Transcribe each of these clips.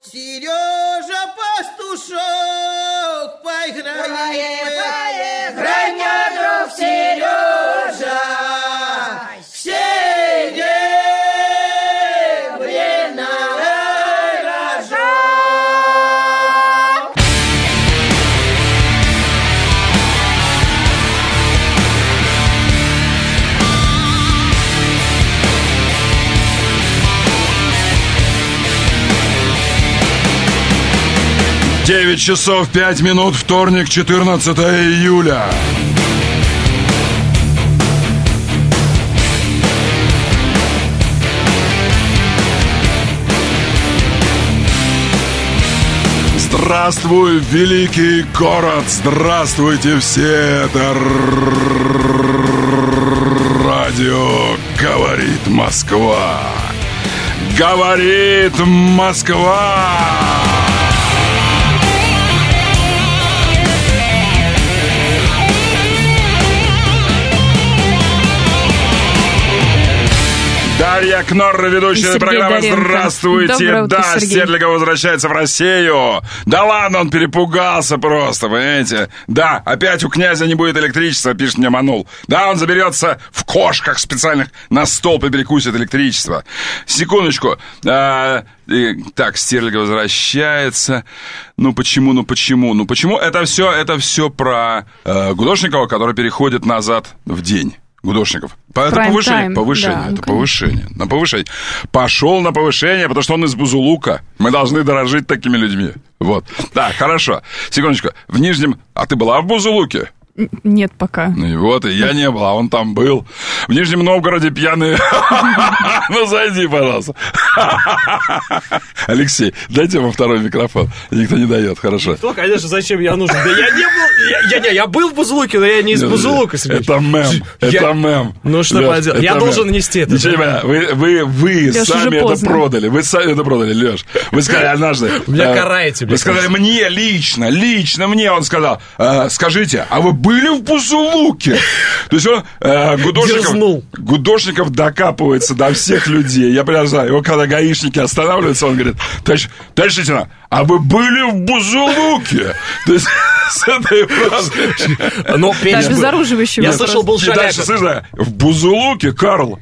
Сережа Пастушок, поиграй, граня, друг Сережа, серебряный рожок. Девять часов 5 минут, вторник, 14 июля. Здравствуй, великий город! Здравствуйте все! Это радио «Говорит Москва». Говорит Москва! Дарья Кнорра, ведущая программы. Здравствуйте. Да, Стерлигов возвращается в Россию. Да ладно, он перепугался просто, понимаете? Да, опять у князя не будет электричества, пишет мне Манул. Да, он заберется в кошках специальных на столб и перекусит электричество. Секундочку. Так, Стерлигов возвращается. Ну почему? Это все про Гудошникова, который переходит назад в день. Гудошников. Это повышение. На повышение. Пошел на повышение, потому что он из Бузулука. Мы должны дорожить такими людьми. Вот. Так, хорошо. Секундочку. В Нижнем... А ты была в Бузулуке? Нет пока. Ну и вот, и я не был, а он там был. В Нижнем Новгороде пьяные... Ну, зайди, пожалуйста. Алексей, дайте ему второй микрофон. Никто не дает, хорошо. Что, конечно, зачем я нужен? Да я не был... Я был в Бузулуке, но я не из Бузулука. Это мем. Ну, что поделать? Я должен нести это. Вы сами это продали. Вы сами это продали, Леш. Вы сказали однажды... Меня караете. Вы сказали мне лично мне, он сказал, скажите, а вы были в Бузулуке? То есть он, Гудошников докапывается до всех людей. Я прям знаю, его когда гаишники останавливаются, он говорит, товарищ лейтенант, а вы были в Бузулуке? То есть с этой фразой... Обезоруживающий Я слышал, был Шаляпин. Дальше, в Бузулуке, Карл.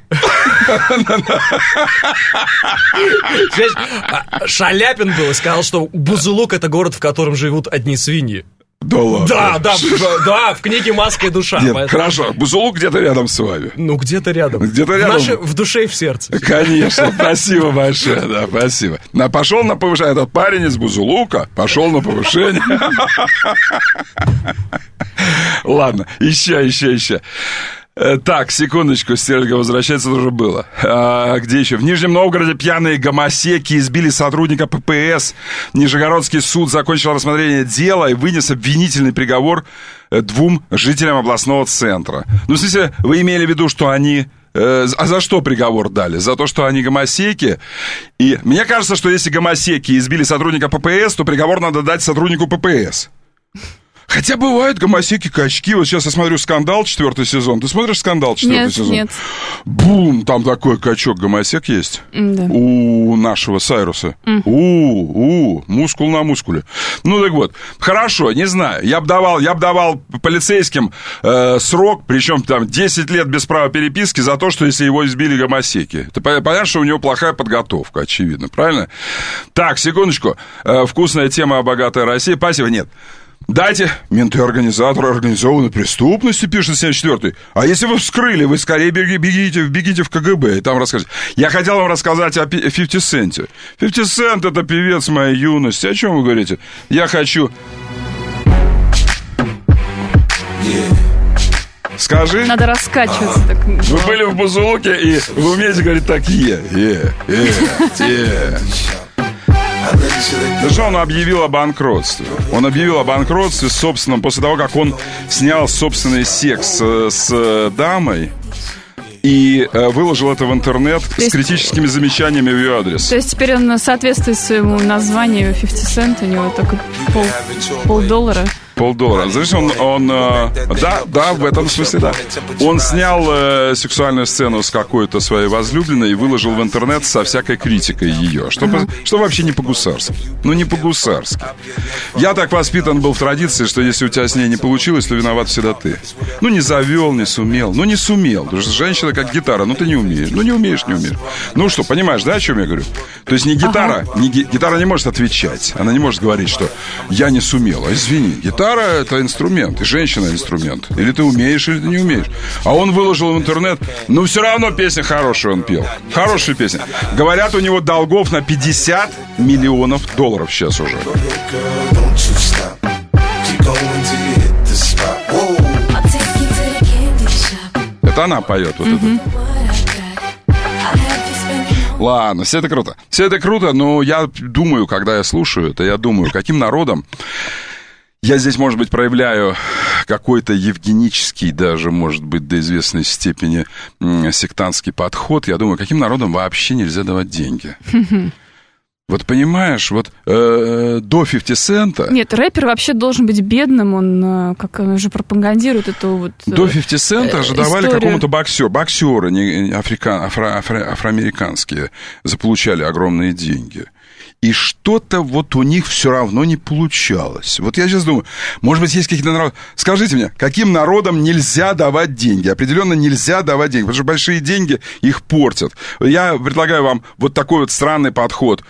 Шаляпин был и сказал, что Бузулук — это город, в котором живут одни свиньи. Да ладно. Да, в книге «Маска и душа». Нет, хорошо, Бузулук где-то рядом с вами. Ну, где-то рядом. В душе и в сердце. Конечно, спасибо большое, да, спасибо. Пошел на повышение, этот парень из Бузулука пошел на повышение. Ладно, еще. Так, секундочку, Стерлигов возвращается, тоже было. Где еще? В Нижнем Новгороде пьяные гомосеки избили сотрудника ППС. Нижегородский суд закончил рассмотрение дела и вынес обвинительный приговор 2 жителям областного центра. Ну, в смысле, вы имели в виду, что они... А за что приговор дали? За то, что они гомосеки? И мне кажется, что если гомосеки избили сотрудника ППС, то приговор надо дать сотруднику ППС. Хотя бывают гомосеки-качки. Вот сейчас я смотрю «Скандал», 4-й сезон. Ты смотришь «Скандал», 4-й сезон? Нет. Бум! Там такой качок-гомосек есть. Да. У нашего Сайруса. Мускул на мускуле. Ну, так вот. Хорошо, не знаю. Я бы давал полицейским срок, причем там 10 лет без права переписки за то, что если его избили гомосеки. Это понятно, что у него плохая подготовка, очевидно. Правильно? Так, секундочку. Вкусная тема о богатой России. Спасибо, нет. Дайте, менты организаторы организованной преступности, пишет 74-й. А если вы вскрыли, вы скорее бегите в КГБ и там расскажите. Я хотел вам рассказать о 50 Центе. 50 Цент — это певец моей юности. О чем вы говорите? Я хочу... Скажи. Надо раскачиваться так. Вы были в Бузулуке, и вы умеете говорить так Да что он объявил о банкротстве? Он объявил о банкротстве собственном после того, как он снял собственный секс с дамой и выложил это в интернет с критическими замечаниями в ее адрес. То есть теперь он соответствует своему названию 50 Cent, у него только $0.50. $5. Знаешь, да, в этом смысле, да. Он снял сексуальную сцену с какой-то своей возлюбленной и выложил в интернет со всякой критикой ее. Что вообще не по-гусарски. Ну, не по-гусарски. Я так воспитан был в традиции, что если у тебя с ней не получилось, то виноват всегда ты. Ну, не завел, не сумел. Ну, не сумел. Потому что женщина как гитара. Ну, ты не умеешь. Ну, не умеешь. Ну, что, понимаешь, да, о чем я говорю? То есть не гитара. Гитара не может отвечать. Она не может говорить, что я не сумела. Извини, гитара — это инструмент. И женщина — инструмент. Или ты умеешь, или ты не умеешь. А он выложил в интернет. Ну, все равно песня хорошая он пел. Хорошая песня. Говорят, у него долгов на $50 миллионов сейчас уже. Это она поет вот это. Ладно, все это круто. Все это круто, но я думаю, когда я слушаю это, я думаю, каким народом... Я здесь, может быть, проявляю какой-то евгенический, даже, может быть, до известной степени сектантский подход. Я думаю, каким народом вообще нельзя давать деньги. Вот понимаешь, вот до 50 цента... Нет, рэпер вообще должен быть бедным, он как он же пропагандирует эту вот... До 50 цента же давали какому-то боксеру. Боксеры афроамериканские заполучали огромные деньги. И что-то вот у них все равно не получалось. Вот я сейчас думаю, может быть, есть какие-то народы... Скажите мне, каким народам нельзя давать деньги? Определенно нельзя давать деньги, потому что большие деньги их портят. Я предлагаю вам вот такой вот странный подход.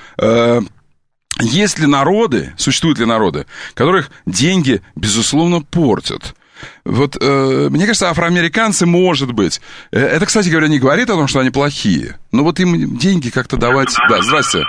Есть ли народы, существуют ли народы, которых деньги, безусловно, портят? Вот, мне кажется, афроамериканцы, может быть. Это, кстати говоря, не говорит о том, что они плохие. Но вот им деньги как-то давать... Да, здрасте.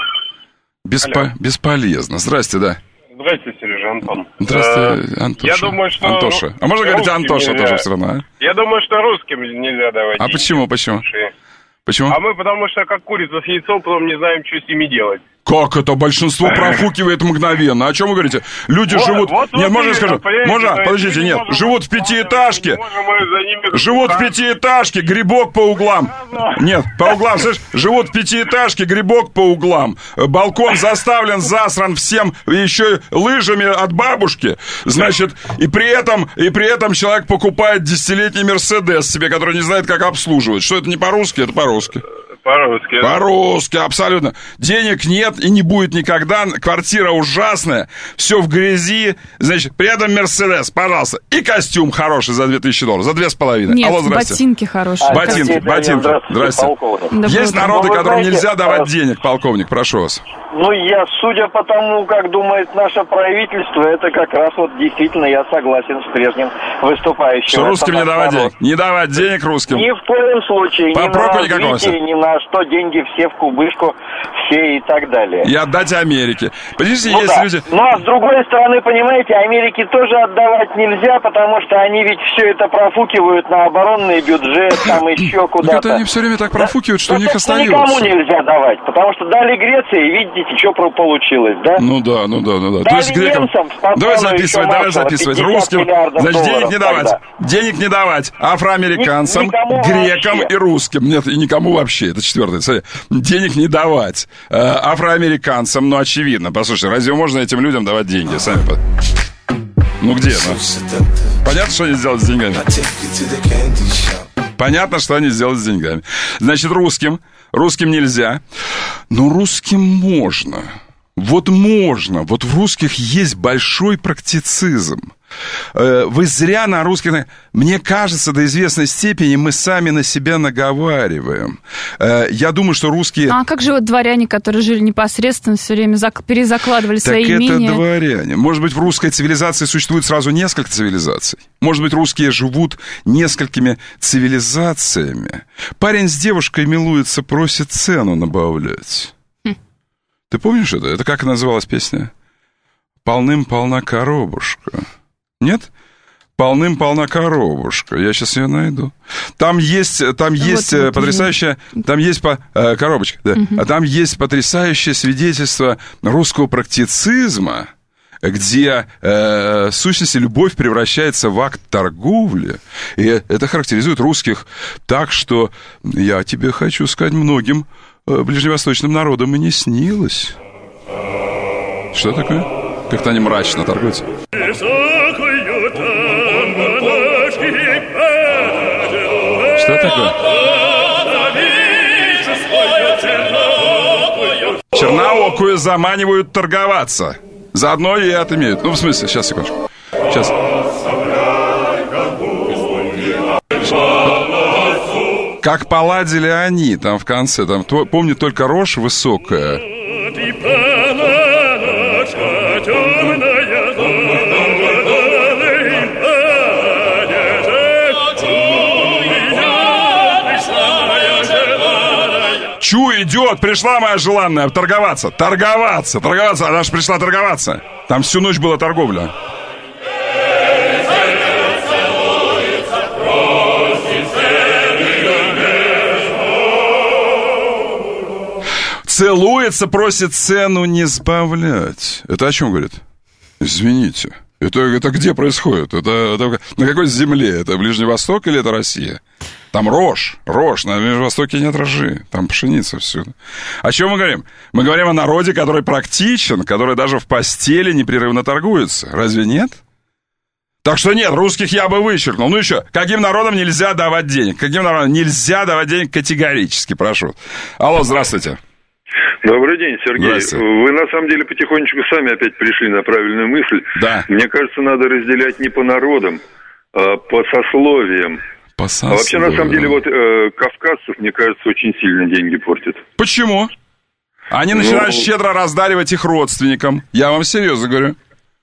Бесполезно. Здрасте, да. Здрасте, Сережа, Антон. Здравствуйте, Антоша. Я думаю, что... Антоша. А можно говорить Антоша тоже все равно, а? Я думаю, что русским нельзя давать. А почему? Почему? А мы потому что как курица с яйцом, потом не знаем, что с ними делать. Как это? Большинство профукивает мгновенно. О чем вы говорите? Люди живут... Нет, можно я скажу? Можно? Подождите, нет. Живут в пятиэтажке. Живут в пятиэтажке, грибок по углам. Нет, по углам, слышишь? Живут в пятиэтажке, грибок по углам. Балкон заставлен, засран всем, еще и лыжами от бабушки. Значит, и при этом человек покупает 10-летний Мерседес себе, который не знает, как обслуживать. Что это не по-русски? Это по-русски. По-русски. По-русски, абсолютно. Денег нет и не будет никогда. Квартира ужасная. Все в грязи. Значит, при этом Мерседес, пожалуйста. И костюм хороший за $2000. За 2,5. Нет, алло, здрасте. ботинки хорошие. Ботинки. Здрасте. Есть народы, которым нельзя давать денег, полковник. Прошу вас. Ну, судя по тому, как думает наше правительство, это как раз вот действительно я согласен с прежним выступающим. Что русским не давать денег? Не давать денег русским? Ни в коем случае. Ни на развитие, ни на что. Деньги все в кубышку, все и так далее. И отдать Америке. Подождите, есть люди... Ну, а с другой стороны, понимаете, Америке тоже отдавать нельзя, потому что они ведь все это профукивают на оборонный бюджет, там еще куда-то. Это они все время так профукивают, что у них остается. Никому нельзя давать, потому что дали Греции, видите, что получилось, да? Ну да. То есть грекам... Давай записывать. Русским, значит, денег не давать. Афроамериканцам, грекам вообще. И русским. Нет, и никому вообще. Это четвертое. Смотри. Денег не давать. Афроамериканцам, ну, очевидно. Послушайте, разве можно этим людям давать деньги? Сами Ну где, Понятно, что они сделают с деньгами? Понятно, что они сделают с деньгами. Значит, русским нельзя. Но русским можно. Вот можно. Вот в русских есть большой практицизм. Вы зря на русских... Мне кажется, до известной степени мы сами на себя наговариваем. Я думаю, что русские... А как же вот дворяне, которые жили непосредственно, все время перезакладывали свои имения? Так это дворяне. Может быть, в русской цивилизации существует сразу несколько цивилизаций. Может быть, русские живут несколькими цивилизациями. Парень с девушкой милуется, просит цену набавлять. Ты помнишь это? Это как называлась песня? «Полным-полна коробушка». Нет? «Полным-полна коробушка». Я сейчас ее найду. Там есть потрясающая... Там есть коробочка, да. А там есть потрясающее свидетельство русского практицизма, где, в сущности, любовь превращается в акт торговли. И это характеризует русских так, что я тебе хочу сказать, многим ближневосточным народам и не снилось. Что такое? Как-то они мрачно торгуются. Что такое? Черноокую заманивают торговаться. Заодно и отымеют. Ну, в смысле, сейчас, секундочку. Сейчас. Как поладили они там в конце. Там, помню, только рожь высокая. Чу идет, пришла моя желанная торговаться. Она же пришла торговаться. Там всю ночь была торговля. Целуется, просит цену не сбавлять. Это о чем говорит? Извините. Это где происходит? Это на какой земле? Это Ближний Восток или это Россия? Там рожь, на Ближнем Востоке нет рожи, там пшеница всюду. О чем мы говорим? Мы говорим о народе, который практичен, который даже в постели непрерывно торгуется. Разве нет? Так что нет, русских я бы вычеркнул. Ну еще, каким народам нельзя давать денег? Каким народам нельзя давать денег категорически, прошу. Алло, здравствуйте. Добрый день, Сергей. Вы, на самом деле, потихонечку сами опять пришли на правильную мысль. Да. Мне кажется, надо разделять не по народам, а по сословиям. А вообще, на самом деле, вот кавказцев, мне кажется, очень сильно деньги портят. Почему? Они начинают щедро раздаривать их родственникам. Я вам серьезно говорю.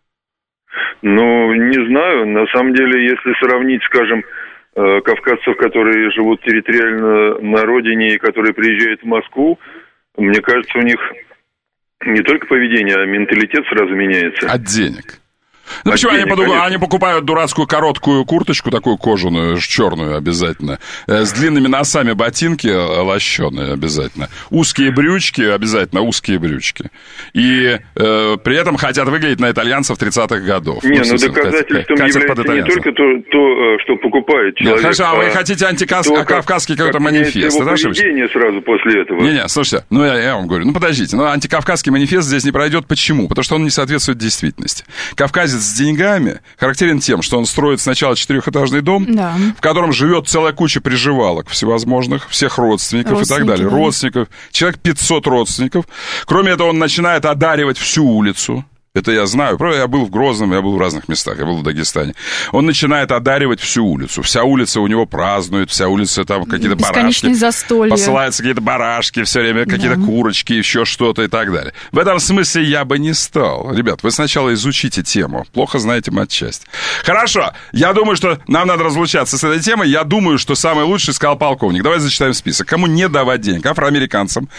Ну, не знаю. На самом деле, если сравнить, скажем, кавказцев, которые живут территориально на родине и которые приезжают в Москву, мне кажется, у них не только поведение, а менталитет сразу меняется. От денег. Ну, почему они покупают дурацкую короткую курточку, такую кожаную, черную обязательно, с длинными носами ботинки лощеные обязательно, узкие брючки, обязательно узкие брючки. И при этом хотят выглядеть на итальянцев 30-х годов. Не, ну доказательством является не только то, что покупает человек. Хорошо, а вы хотите антикавказский какой-то манифест? Это поведение сразу после этого. Не, слушайте, ну я вам говорю, ну подождите, антикавказский манифест здесь не пройдет. Почему? Потому что он не соответствует действительности. Кавказец с деньгами характерен тем, что он строит сначала 4-этажный дом, да, в котором живет целая куча приживалок всевозможных, всех родственников и так далее. Да. Родственников, человек 500 родственников. Кроме этого, он начинает одаривать всю улицу. Это я знаю. Правда, я был в Грозном, я был в разных местах, я был в Дагестане. Он начинает одаривать всю улицу. Вся улица у него празднует, вся улица там какие-то барашки. Застолья. Посылаются какие-то барашки, все время какие-то курочки, еще что-то и так далее. В этом смысле я бы не стал. Ребят, вы сначала изучите тему. Плохо знаете матчасть. Хорошо. Я думаю, что нам надо разлучаться с этой темой. Я думаю, что самый лучший сказал полковник. Давайте зачитаем список. Кому не давать денег? Афроамериканцам.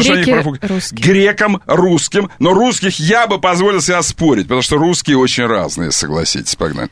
Грекам, русским. Но русских я бы позволил себе спорить, потому что русские очень разные, согласитесь. Погнали.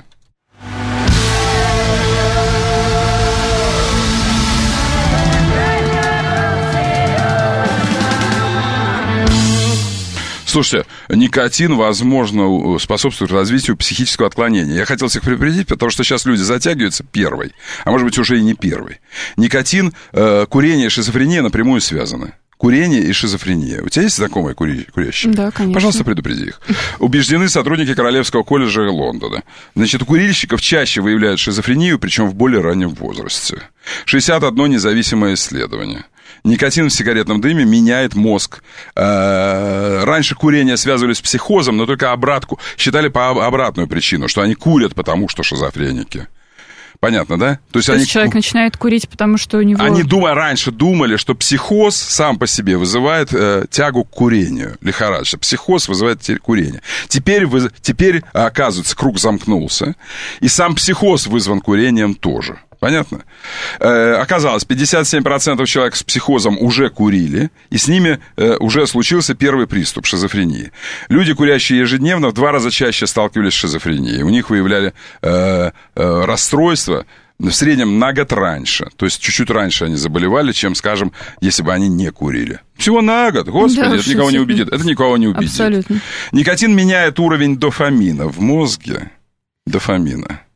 Слушайте, никотин, возможно, способствует развитию психического отклонения. Я хотел всех предупредить, потому что сейчас люди затягиваются первой, а может быть уже и не первой. Никотин, курение и шизофрения напрямую связаны. Курение и шизофрения. У тебя есть знакомые курящие? Да, конечно. Пожалуйста, предупреди их. Убеждены сотрудники Королевского колледжа Лондона. Значит, у курильщиков чаще выявляют шизофрению, причем в более раннем возрасте. 61 независимое исследование. Никотин в сигаретном дыме меняет мозг. Раньше курение связывали с психозом, но только считали по обратную причину, что они курят, потому что шизофреники. Понятно, да? То есть человек начинает курить, потому что у него... Они раньше думали, что психоз сам по себе вызывает тягу к курению, лихорадочно. Психоз вызывает курение. Теперь, оказывается, круг замкнулся, и сам психоз вызван курением тоже. Понятно? Оказалось, 57% человек с психозом уже курили, и с ними уже случился первый приступ шизофрении. Люди, курящие ежедневно, в 2 раза чаще сталкивались с шизофренией. У них выявляли расстройства в среднем на год раньше. То есть чуть-чуть раньше они заболевали, чем, скажем, если бы они не курили. Всего на год. Господи, да, это никого не убедит. Это никого не убедит. Абсолютно. Никотин меняет уровень дофамина в мозге. Дофамина.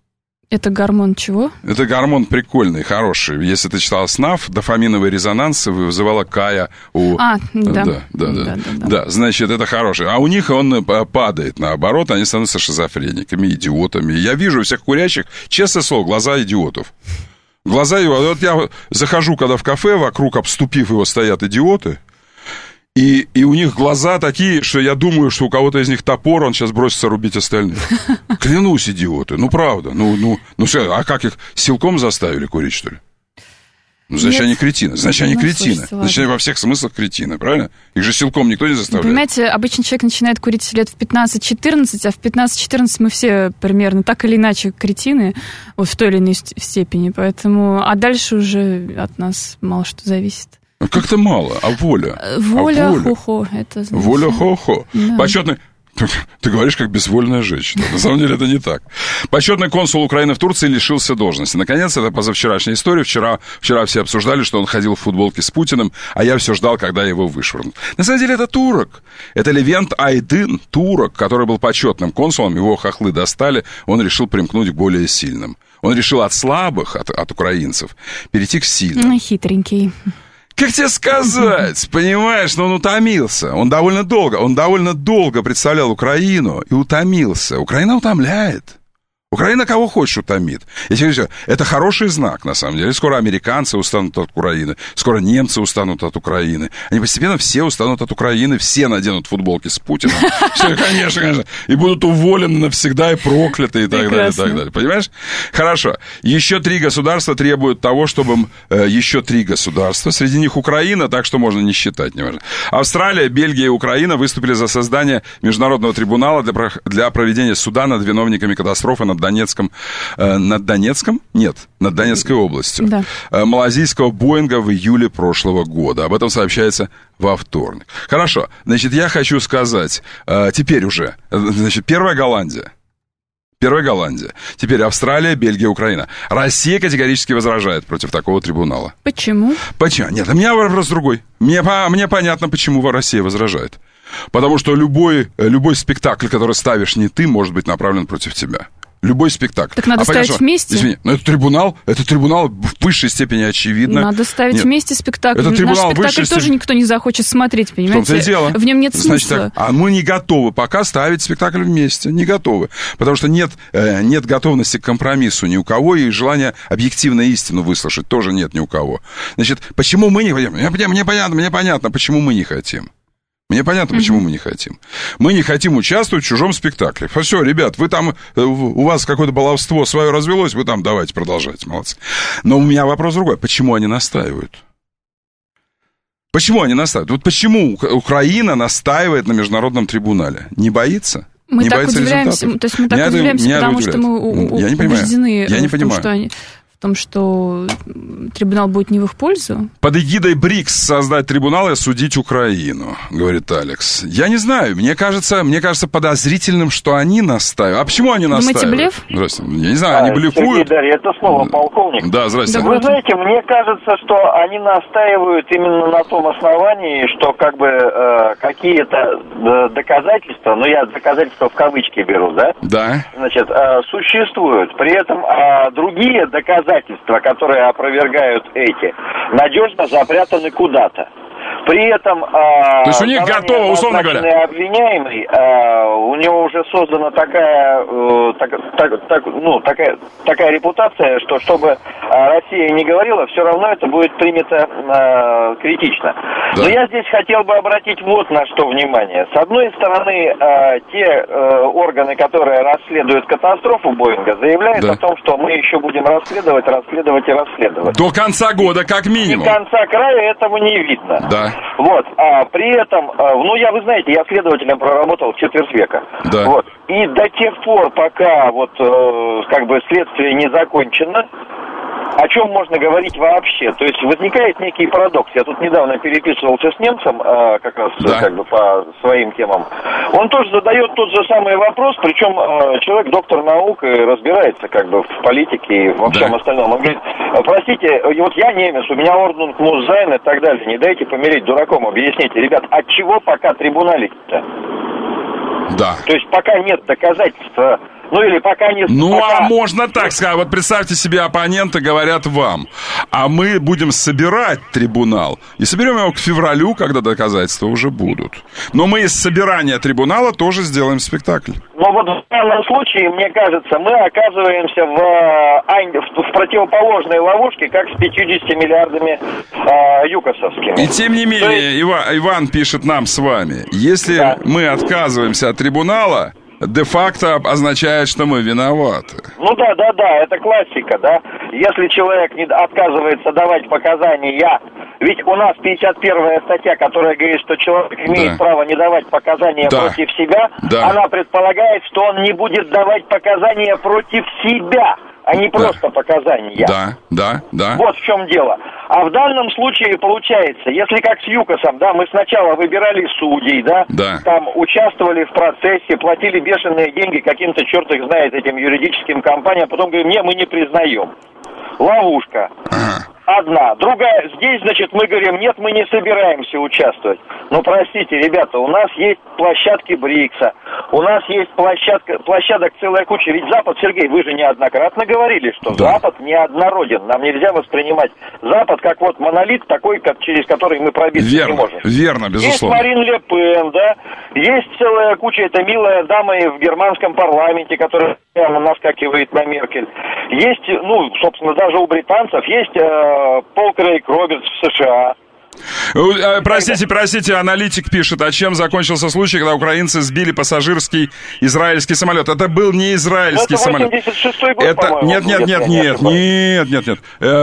Это гормон чего? Это гормон прикольный, хороший. Если ты читал СНАФ, дофаминовый резонанс вызывала Кая у... Да, значит, это хороший. А у них он падает, наоборот, они становятся шизофрениками, идиотами. Я вижу у всех курящих, честное слово, глаза идиотов. Глаза его... Вот я захожу, когда в кафе, вокруг, обступив его, стоят идиоты... И у них глаза такие, что я думаю, что у кого-то из них топор, он сейчас бросится рубить остальных. Клянусь, идиоты, ну правда. А как их силком заставили курить, что ли? Значит, они кретины. Значит, они кретины. Значит, они во всех смыслах кретины, правильно? Их же силком никто не заставляет. Понимаете, обычно человек начинает курить лет в 15-14, а в 15-14 мы все примерно так или иначе кретины, вот в той или иной степени. Поэтому, а дальше уже от нас мало что зависит. Как-то мало, а воля? Воля, хо-хо, это значит... Воля, хо-хо. Да. Почетный... Ты говоришь, как безвольная женщина. На самом деле это не так. Почетный консул Украины в Турции лишился должности. Наконец, это позавчерашняя история. Вчера все обсуждали, что он ходил в футболке с Путиным, а я все ждал, когда его вышвырнут. На самом деле это турок. Это Левент Айдын, турок, который был почетным консулом. Его хохлы достали, он решил примкнуть к более сильным. Он решил от слабых, от украинцев, перейти к сильным. Хитренький. Как тебе сказать, понимаешь, но он утомился. Он довольно долго представлял Украину и утомился. Украина утомляет. Украина кого хочешь утомит. Это хороший знак, на самом деле. Скоро американцы устанут от Украины, скоро немцы устанут от Украины. Они постепенно все устанут от Украины, все наденут футболки с Путиным. Все, конечно. И будут уволены навсегда и прокляты и так далее, и так далее. Понимаешь? Хорошо. Еще 3 государства требуют того, чтобы... Еще 3 государства. Среди них Украина, так что можно не считать. Неважно. Австралия, Бельгия и Украина выступили за создание международного трибунала для проведения суда над виновниками катастрофы над Донецкой областью. Да. Малайзийского Боинга в июле прошлого года. Об этом сообщается во вторник. Хорошо, значит, я хочу сказать, теперь уже, значит, Первая Голландия. Теперь Австралия, Бельгия, Украина. Россия категорически возражает против такого трибунала. Почему? Нет, у меня вопрос другой. Мне понятно, почему Россия возражает. Потому что любой спектакль, который ставишь не ты, может быть направлен против тебя. Любой спектакль. Так надо ставить вместе? Извини, но это трибунал в высшей степени очевидно. Надо ставить вместе спектакль. Наш спектакль тоже никто не захочет смотреть, понимаете? В том-то и дело. В нем нет смысла. А мы не готовы пока ставить спектакль вместе. Не готовы. Потому что нет готовности к компромиссу ни у кого, и желания объективную истину выслушать тоже нет ни у кого. Значит, почему мы не хотим? Мне понятно, почему мы не хотим. Мне понятно, почему мы не хотим. Мы не хотим участвовать в чужом спектакле. Все, ребят, вы там, у вас какое-то баловство свое развелось, вы там давайте продолжайте, молодцы. Но у меня вопрос другой. Почему они настаивают? Вот почему Украина настаивает на междугосударственном трибунале? Не боится? Мы так удивляемся, потому что мы убеждены в том, что трибунал будет не в их пользу. Под эгидой БРИКС создать трибунал и осудить Украину, говорит Алекс. Я не знаю, мне кажется подозрительным, что они настаивают. А почему они настаивают? Думаете, блеф? Здравствуйте. Я не знаю, они блефуют. Сергей, это снова полковник. Да, здравствуйте. Вы знаете, мне кажется, что они настаивают именно на том основании, что какие-то доказательства, я доказательства в кавычки беру, да? Да. Значит, существуют. При этом другие доказательства, которые опровергают эти, надежно запрятаны куда-то. При этом то есть у них готово, условно говоря, обвиняемый, у него уже создана такая репутация, что чтобы Россия не говорила, все равно это будет принято критично. Да. Но я здесь хотел бы обратить вот на что внимание. С одной стороны, те органы, которые расследуют катастрофу Боинга, заявляют о том, что мы еще будем расследовать. До конца года, как минимум. До конца края этого не видно. Да. Вот, при этом, вы знаете, я следователем проработал четверть века. Да. Вот, и до тех пор, пока следствие не закончено, о чем можно говорить вообще? То есть возникает некий парадокс. Я тут недавно переписывался с немцем, как раз по своим темам. Он тоже задает тот же самый вопрос, причем человек доктор наук и разбирается в политике и во всем остальном. Он говорит, простите, вот я немец, у меня орден Музайн и так далее, не дайте помереть дураком, объясните, ребят, от чего пока трибуналить-то? Да. То есть пока нет доказательства Ну или пока не... Ну, пока... а можно так сказать. Вот представьте себе, оппоненты говорят вам, а мы будем собирать трибунал. И соберем его к февралю, когда доказательства уже будут. Но мы из собирания трибунала тоже сделаем спектакль. Но вот в данном случае, мне кажется, мы оказываемся в противоположной ловушке, как с 50 миллиардами юкосовскими. И тем не менее, Иван пишет нам с вами, если мы отказываемся от трибунала, де-факто означает, что мы виноваты. Ну да, это классика, да. Если человек не отказывается давать показания, ведь у нас 51-я статья, которая говорит, что человек имеет право не давать показания против себя, она предполагает, что он не будет давать показания против себя, а не просто показания. Да. Вот в чем дело. А в данном случае получается, если как с ЮКОСом, да, мы сначала выбирали судей, да, там участвовали в процессе, платили бешеные деньги каким-то, черт их знает, этим юридическим компаниям, потом говорим, не, мы не признаем. Ловушка. Одна. Другая. Здесь, значит, мы говорим, нет, мы не собираемся участвовать. Ну, простите, ребята, у нас есть площадки БРИКСа, у нас есть площадок целая куча. Ведь Запад, Сергей, вы же неоднократно говорили, что Запад неоднороден. Нам нельзя воспринимать Запад как вот монолит такой, как, через который мы пробиться не можем. Верно, безусловно. Есть Марин Ле Пен, да, есть целая куча, это милая дама в германском парламенте, которая прямо наскакивает на Меркель. Есть, ну, собственно, даже у британцев есть Пол Крейг Робертс в США. Простите, аналитик пишет, а чем закончился случай, когда украинцы сбили пассажирский израильский самолет? Это был не израильский самолет. Это 86-й год, это... по-моему. Нет.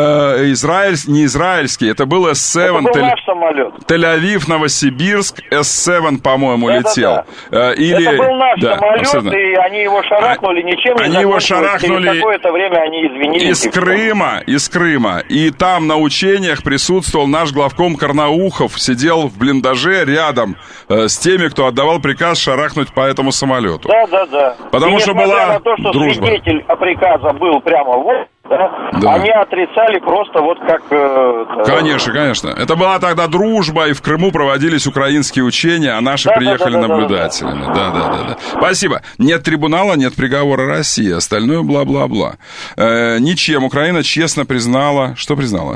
Не израильский, это был S7. Это был наш самолет. Тель-Авив, Новосибирск, S7, по-моему, летел. Или... Это был наш самолет, абсолютно. И они его шарахнули, ничем не Они его шарахнули через какое-то время они извинились. Из Крыма. И там на учениях присутствовал наш главком Карнаухов, сидел в блиндаже рядом с теми, кто отдавал приказ шарахнуть по этому самолету. Да. Потому что была на то, что дружба. Свидетель приказа был прямо вот, они отрицали просто вот как... Конечно. Это была тогда дружба, и в Крыму проводились украинские учения, а наши приехали наблюдателями. Да. Спасибо. Нет трибунала, нет приговора России, остальное бла-бла-бла. Ничем. Украина честно признала... Что признала?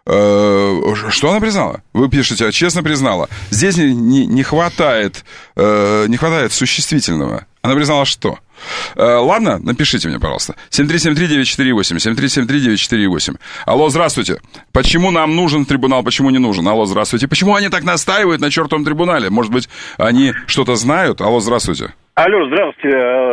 Что она признала? Вы пишете, честно признала. Здесь не хватает существительного. Она признала что? Ладно, напишите мне, пожалуйста. 7373948, 7373948. Алло, здравствуйте. Почему нам нужен трибунал, почему не нужен? Алло, здравствуйте. Почему они так настаивают на чертовом трибунале? Может быть, они что-то знают? Алло, здравствуйте. Алло, здравствуйте,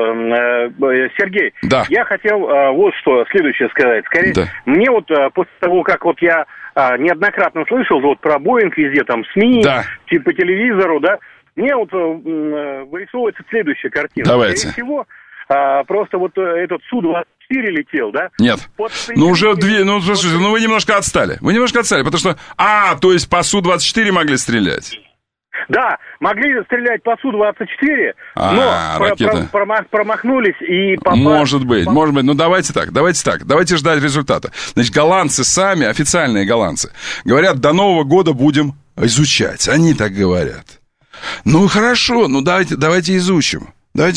Сергей. Да. Я хотел вот что следующее сказать. Скорее, мне вот после того, как вот я неоднократно слышал вот про Боинг везде, там, СМИ, по телевизору, да, мне вот вырисовывается следующая картина. Давайте. Скорее всего, просто вот этот Су-24 летел, да? Нет. Слушайте, вы немножко отстали. Потому что, то есть по Су-24 могли стрелять? Да, могли стрелять по Су-24, но промахнулись и попали... Может быть. Ну, давайте так. Давайте ждать результата. Значит, голландцы сами, официальные голландцы, говорят, до Нового года будем изучать. Они так говорят. Ну, хорошо, давайте изучим.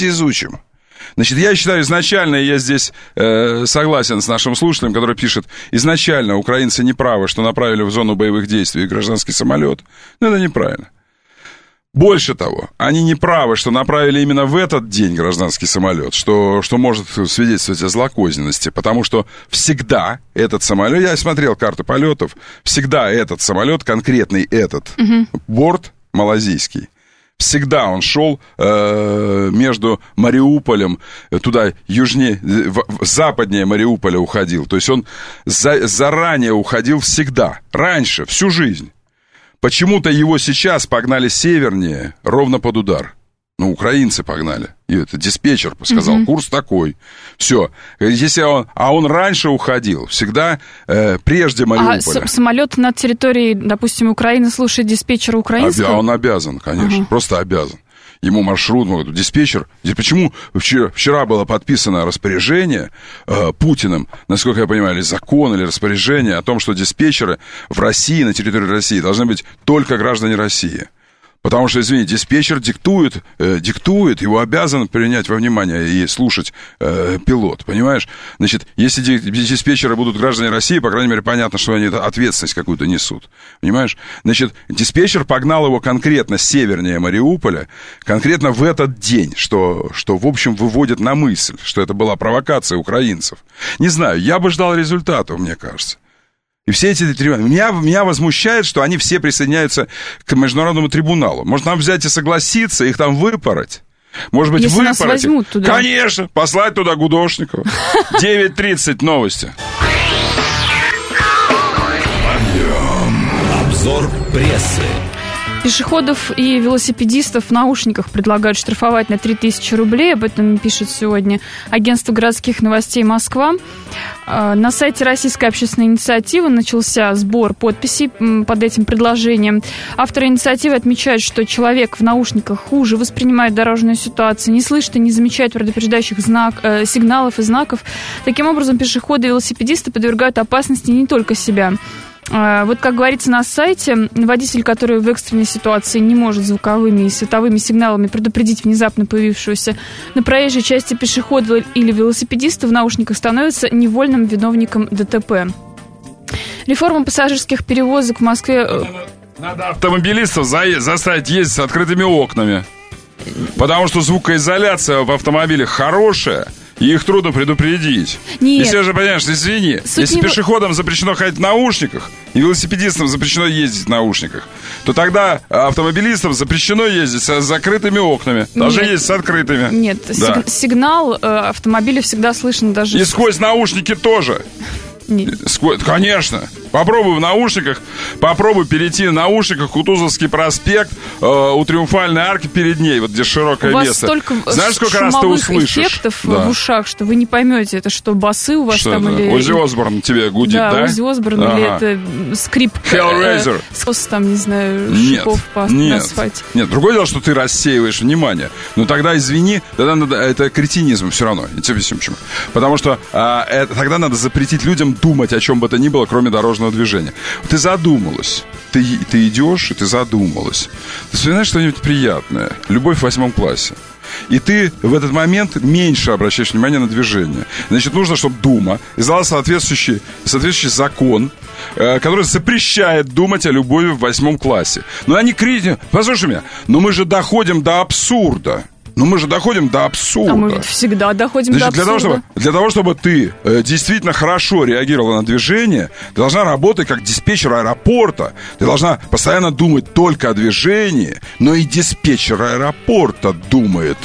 Значит, я считаю, изначально, я здесь согласен с нашим слушателем, который пишет, изначально украинцы не правы, что направили в зону боевых действий гражданский самолет. Но это неправильно. Больше того, они не правы, что направили именно в этот день гражданский самолет, что может свидетельствовать о злокозненности, потому что всегда этот самолет, я смотрел карты полетов, всегда этот самолет, конкретный этот борт малазийский, всегда он шел между Мариуполем, туда южнее, западнее Мариуполя уходил. То есть он заранее уходил всегда, раньше, всю жизнь. Почему-то его сейчас погнали севернее, ровно под удар. Ну, украинцы погнали. И это диспетчер сказал, курс такой. Все. Если он раньше уходил, всегда прежде Мариуполя. А самолет на территории, допустим, Украины слушает диспетчера украинского? Он обязан, конечно, просто обязан. Ему маршрут, диспетчер. Почему вчера было подписано распоряжение Путиным, насколько я понимаю, или закон, или распоряжение о том, что диспетчеры в России, на территории России, должны быть только граждане России. Потому что, извините, диспетчер диктует, его обязан принять во внимание и слушать пилот, понимаешь? Значит, если диспетчеры будут граждане России, по крайней мере, понятно, что они ответственность какую-то несут, понимаешь? Значит, диспетчер погнал его конкретно севернее Мариуполя, конкретно в этот день, что в общем, выводит на мысль, что это была провокация украинцев. Не знаю, я бы ждал результатов, мне кажется. И все эти меня возмущает, что они все присоединяются к международному трибуналу. Может, нам взять и согласиться, их там выпороть? Может быть, если нас возьмут туда. Конечно, послать туда Гудошникова. 9:30 новости. Обзор прессы. Пешеходов и велосипедистов в наушниках предлагают штрафовать на 3000 рублей. Об этом пишет сегодня агентство городских новостей «Москва». На сайте Российской общественной инициативы начался сбор подписей под этим предложением. Авторы инициативы отмечают, что человек в наушниках хуже воспринимает дорожную ситуацию, не слышит и не замечает предупреждающих сигналов и знаков. Таким образом, пешеходы и велосипедисты подвергают опасности не только себя. Вот, как говорится на сайте, водитель, который в экстренной ситуации не может звуковыми и световыми сигналами предупредить внезапно появившегося на проезжей части пешехода или велосипедиста в наушниках, становится невольным виновником ДТП. Реформа пассажирских перевозок в Москве... Надо автомобилистов заставить ездить с открытыми окнами. Потому что звукоизоляция в автомобилях хорошая, и их трудно предупредить. Нет. Если же, понимаешь, извини, если пешеходам запрещено ходить в наушниках, и велосипедистам запрещено ездить в наушниках, то тогда автомобилистам запрещено ездить с закрытыми окнами. Должны ездить с открытыми. Нет, да. Сигнал автомобиля всегда слышен даже... И сквозь наушники тоже. Нет. Конечно. Попробуй в наушниках, попробуй перейти в наушниках Кутузовский проспект, у Триумфальной арки перед ней, вот где широкое место. У вас столько знаешь, сколько раз ты услышишь эффектов в ушах, что вы не поймете, это что, басы у вас что там это? или... Оззи Осборн тебе гудит, да? Оззи Осборн, или это скрип... Hellraiser. Там, не знаю, шипов на асфальте. Нет, другое дело, что ты рассеиваешь внимание. Но тогда, извини, тогда надо, это кретинизм все равно. Я тебе объясню почему. Потому что тогда надо запретить людям думать о чем бы то ни было, кроме дорожного движения. Ты задумалась. Ты идешь, и ты задумалась. Ты вспоминаешь что-нибудь приятное. Любовь в 8 классе. И ты в этот момент меньше обращаешь внимание на движение. Значит, нужно, чтобы Дума издала соответствующий закон, который запрещает думать о любви в 8 классе. Но они критики... Послушай меня, но мы же доходим до абсурда. А мы ведь всегда доходим до абсурда. Для того, чтобы ты действительно хорошо реагировала на движение, ты должна работать как диспетчер аэропорта. Ты должна постоянно думать только о движении, но и диспетчер аэропорта думает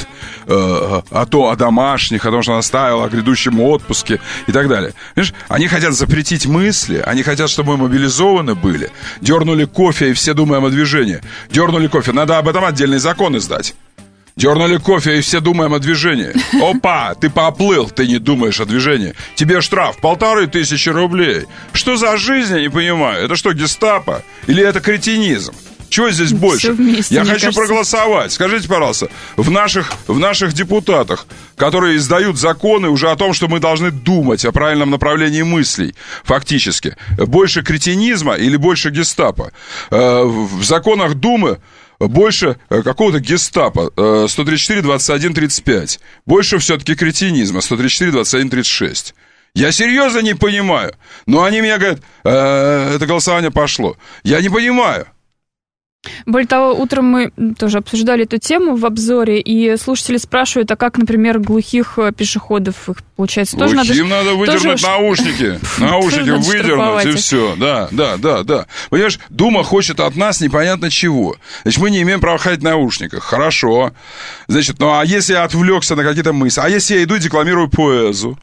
о домашних, о том, что она ставила, о грядущем отпуске и так далее. Понимаешь, они хотят запретить мысли, они хотят, чтобы мы мобилизованы были. Дернули кофе, и все думаем о движении. Дернули кофе, надо об этом отдельный закон издать. Дернули кофе, и все думаем о движении. Опа, ты поплыл, ты не думаешь о движении. Тебе штраф 1500 рублей. Что за жизнь, я не понимаю. Это что, гестапо? Или это кретинизм? Чего здесь больше? Вместе, я хочу кажется. проголосовать. Скажите, пожалуйста, в наших депутатах, которые издают законы уже о том, что мы должны думать о правильном направлении мыслей, фактически, больше кретинизма или больше гестапо? В законах Думы больше какого-то гестапо, 134, 21, 35. Больше все-таки кретинизма, 134, 21, 36. Я серьезно не понимаю. Но они мне говорят, это голосование пошло. Я не понимаю. Более того, утром мы тоже обсуждали эту тему в обзоре, и слушатели спрашивают, а как, например, глухих пешеходов, их, получается, тоже надо... Глухим надо выдернуть наушники. Наушники выдернуть, и все. Да. Понимаешь, Дума хочет от нас непонятно чего. Значит, мы не имеем права ходить в наушниках. Хорошо. Значит, ну а если я отвлекся на какие-то мысли? А если я иду и декламирую поэзу?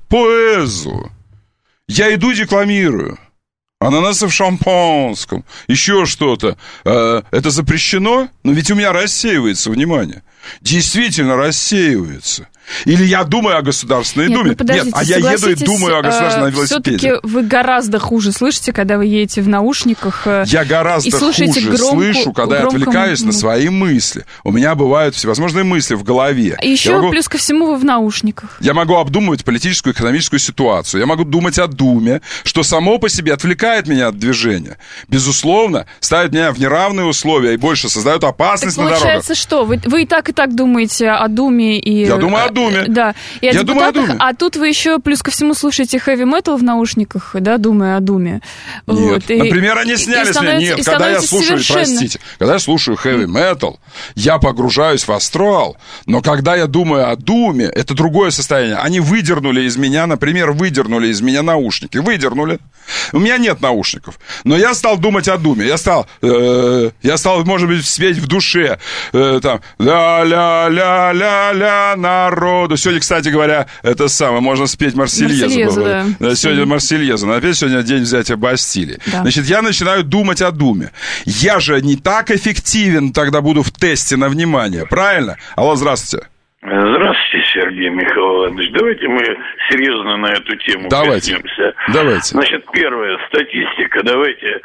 Я иду и декламирую. Ананасы в шампанском, еще что-то. Это запрещено? Но ведь у меня рассеивается внимание. Действительно рассеивается. Или я думаю о Государственной Думе? Нет, а я еду и думаю о государственном велосипеде. Все-таки вы гораздо хуже слышите, когда вы едете в наушниках. Я гораздо хуже слышу, когда я отвлекаюсь на свои мысли. У меня бывают всевозможные мысли в голове. Еще плюс ко всему вы в наушниках. Я могу обдумывать политическую, экономическую ситуацию. Я могу думать о Думе, что само по себе отвлекает меня от движения. Безусловно, ставит меня в неравные условия и больше создает опасность на дорогах. Получается, что? Вы и так думаете о Думе и... Я думаю о Думе. Да. И о депутатах, а тут вы еще плюс ко всему слушаете хэви-метал в наушниках, да, думая о Думе. Нет. Вот. Например, они сняли с меня. Нет, когда я слушаю, простите, когда я слушаю хэви-метал, я погружаюсь в астрал, но когда я думаю о Думе, это другое состояние. Они выдернули из меня, например, наушники. Выдернули. У меня нет наушников. Но я стал думать о Думе. Я стал, может быть, спеть в душе. Там, ля-ля-ля-ля-ля, народу. Сегодня, кстати говоря, это самое, можно спеть Марсельезу. Да. Сегодня Марсельезу. Опять сегодня день взятия Бастилии. Да. Значит, я начинаю думать о Думе. Я же не так эффективен тогда буду в тесте на внимание. Правильно? Алло, здравствуйте. Здравствуйте, Сергей Михайлович. Давайте мы серьезно на эту тему коснемся. Давайте. Значит, первое, статистика. Давайте.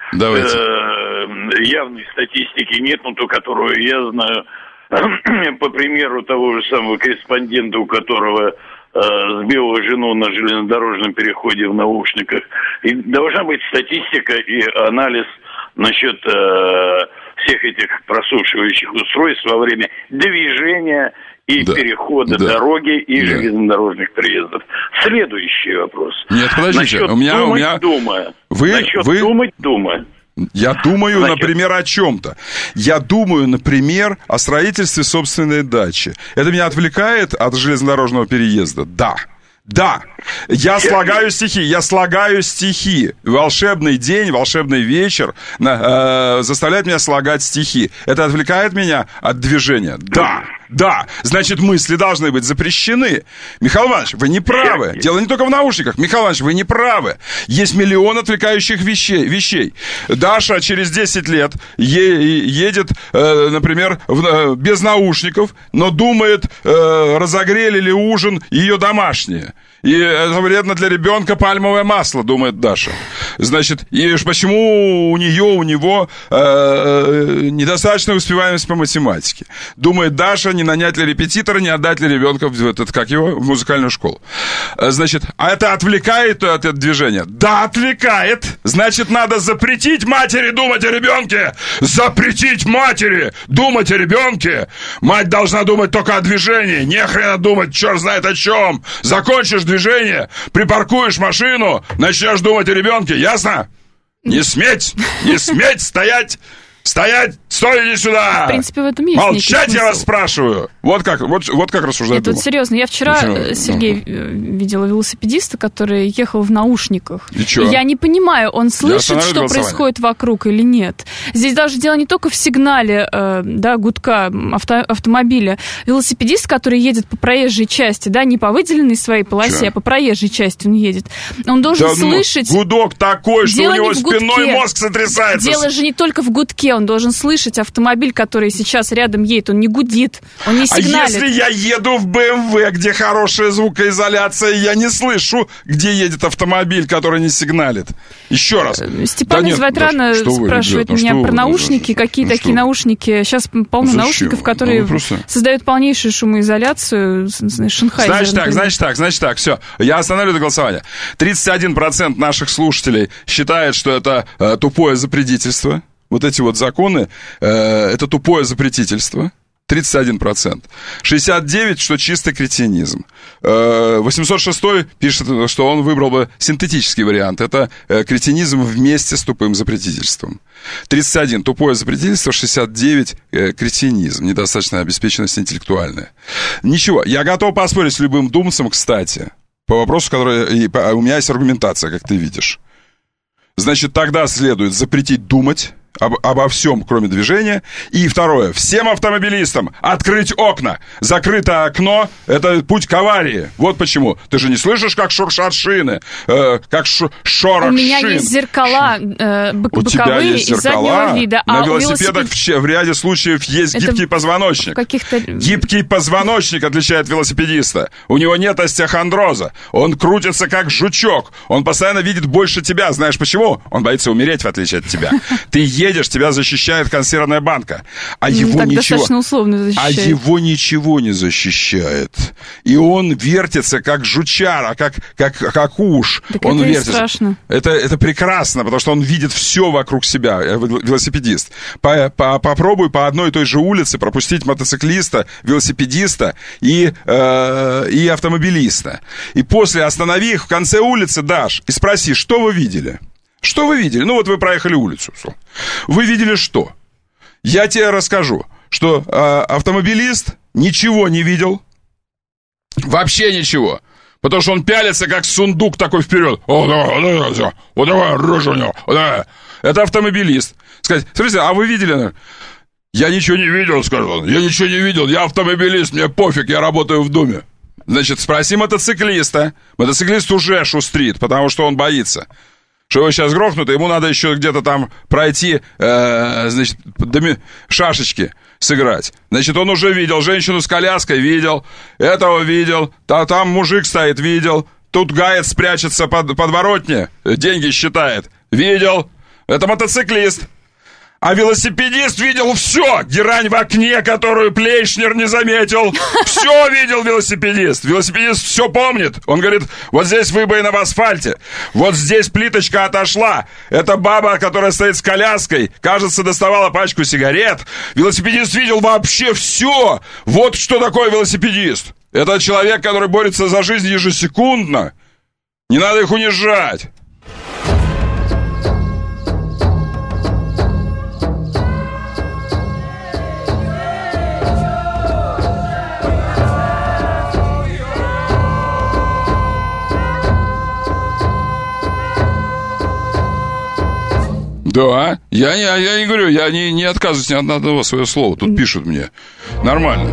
Явной статистики нет, но ту, которую я знаю, по примеру того же самого корреспондента, у которого сбила жену на железнодорожном переходе в наушниках. И должна быть статистика и анализ насчет всех этих прослушивающих устройств во время движения и перехода дороги и железнодорожных переездов. Следующий вопрос. Нет, подождите, насчет у меня... думать, думать. Я думаю, например, о чем-то. Я думаю, например, о строительстве собственной дачи. Это меня отвлекает от железнодорожного переезда? Да. Я слагаю стихи. Волшебный день, волшебный вечер заставляет меня слагать стихи. Это отвлекает меня от движения? Да. Значит, мысли должны быть запрещены. Михаил Иванович, вы не правы. Дело не только в наушниках. Михаил Иванович, вы не правы. Есть миллион отвлекающих вещей. Даша через 10 лет едет, например, без наушников, но думает, разогрели ли ужин ее домашние. И это вредно для ребенка пальмовое масло, думает Даша. Значит, и почему у него недостаточная успеваемость по математике? Думает Даша, не нанять ли репетитора, не отдать ли ребенка в музыкальную школу. Значит, а это отвлекает от этого движения? Да, отвлекает. Значит, надо запретить матери думать о ребенке. Запретить матери думать о ребенке. Мать должна думать только о движении. Не хрена думать, черт знает о чем. Закончишь движение, припаркуешь машину, начнешь думать о ребенке, ясно? Не сметь стоять, стой, иди сюда! В принципе, в этом есть молчать, я вас спрашиваю! Вот как рассуждать Дума. Вот серьезно, я вчера, Сергей, видела велосипедиста, который ехал в наушниках. И что? Я не понимаю, он слышит, что происходит вокруг или нет. Здесь даже дело не только в сигнале гудка автомобиля. Велосипедист, который едет по проезжей части, не по выделенной своей полосе, а по проезжей части он едет. Он должен слышать... Гудок такой, что у него спинной мозг сотрясается. Дело же не только в гудке, он должен слышать автомобиль, который сейчас рядом едет, он не гудит, он не сигналит. А если я еду в БМВ, где хорошая звукоизоляция, я не слышу, где едет автомобиль, который не сигналит? Еще раз. Степан из Вайтрана спрашивает меня про наушники. Какие такие наушники? Сейчас полно наушников, которые создают полнейшую шумоизоляцию. Шенхайзер. Значит так, все. Я останавливаю это голосование. 31% наших слушателей считает, что это тупое запретительство. Вот эти вот законы, это тупое запретительство. 31%. 69%, что чистый кретинизм. 806 пишет, что он выбрал бы синтетический вариант. Это кретинизм вместе с тупым запретительством. 31% тупое запретительство, 69% кретинизм, недостаточная обеспеченность интеллектуальная. Ничего, я готов поспорить с любым думцем, кстати, по вопросу, который... У меня есть аргументация, как ты видишь. Значит, тогда следует запретить думать, обо всем, кроме движения. И второе, всем автомобилистам открыть окна. Закрытое окно — это путь к аварии. Вот почему. Ты же не слышишь, как шуршат шины, как шорох шин. У меня есть зеркала боковые из заднего вида. На велосипедах в ряде случаев есть гибкий позвоночник. Гибкий позвоночник отличает велосипедиста. У него нет остеохондроза. Он крутится как жучок. Он постоянно видит больше тебя. Знаешь почему? Он боится умереть, в отличие от тебя. Ты едешь, тебя защищает консервная банка. А его так ничего... достаточно условно защищает. А его ничего не защищает. И он вертится как жучара, как уж. Так он это вертится. Страшно. Это прекрасно, потому что он видит все вокруг себя, велосипедист. Попробуй по одной и той же улице пропустить мотоциклиста, велосипедиста и автомобилиста. И после останови их в конце улицы, Даш, и спроси, что вы видели? Что вы видели? Ну вот вы проехали улицу. Вы видели что? Я тебе расскажу, что автомобилист ничего не видел. Вообще ничего. Потому что он пялится, как сундук такой вперед. О, давай, рожа у него. Это автомобилист. Сказать, смотрите, а вы видели? Я ничего не видел, сказал он. Я ничего не видел, я автомобилист, мне пофиг, я работаю в Думе. Значит, спроси мотоциклиста. Мотоциклист уже шустрит, потому что он боится, что его сейчас грохнут, и ему надо еще где-то там пройти, значит, шашечки сыграть. Значит, он уже видел женщину с коляской, видел, этого видел, там мужик стоит, видел, тут гаец прячется под подворотне, деньги считает, видел. Это мотоциклист. А велосипедист видел все. Герань в окне, которую Плейшнер не заметил. Все видел велосипедист. Велосипедист все помнит. Он говорит, вот здесь выбоина в асфальте. Вот здесь плиточка отошла. Это баба, которая стоит с коляской, кажется, доставала пачку сигарет. Велосипедист видел вообще все. Вот что такое велосипедист. Это человек, который борется за жизнь ежесекундно. Не надо их унижать. Да, я не говорю, я не отказываюсь ни от одного своего слова. Тут пишут мне. Нормально.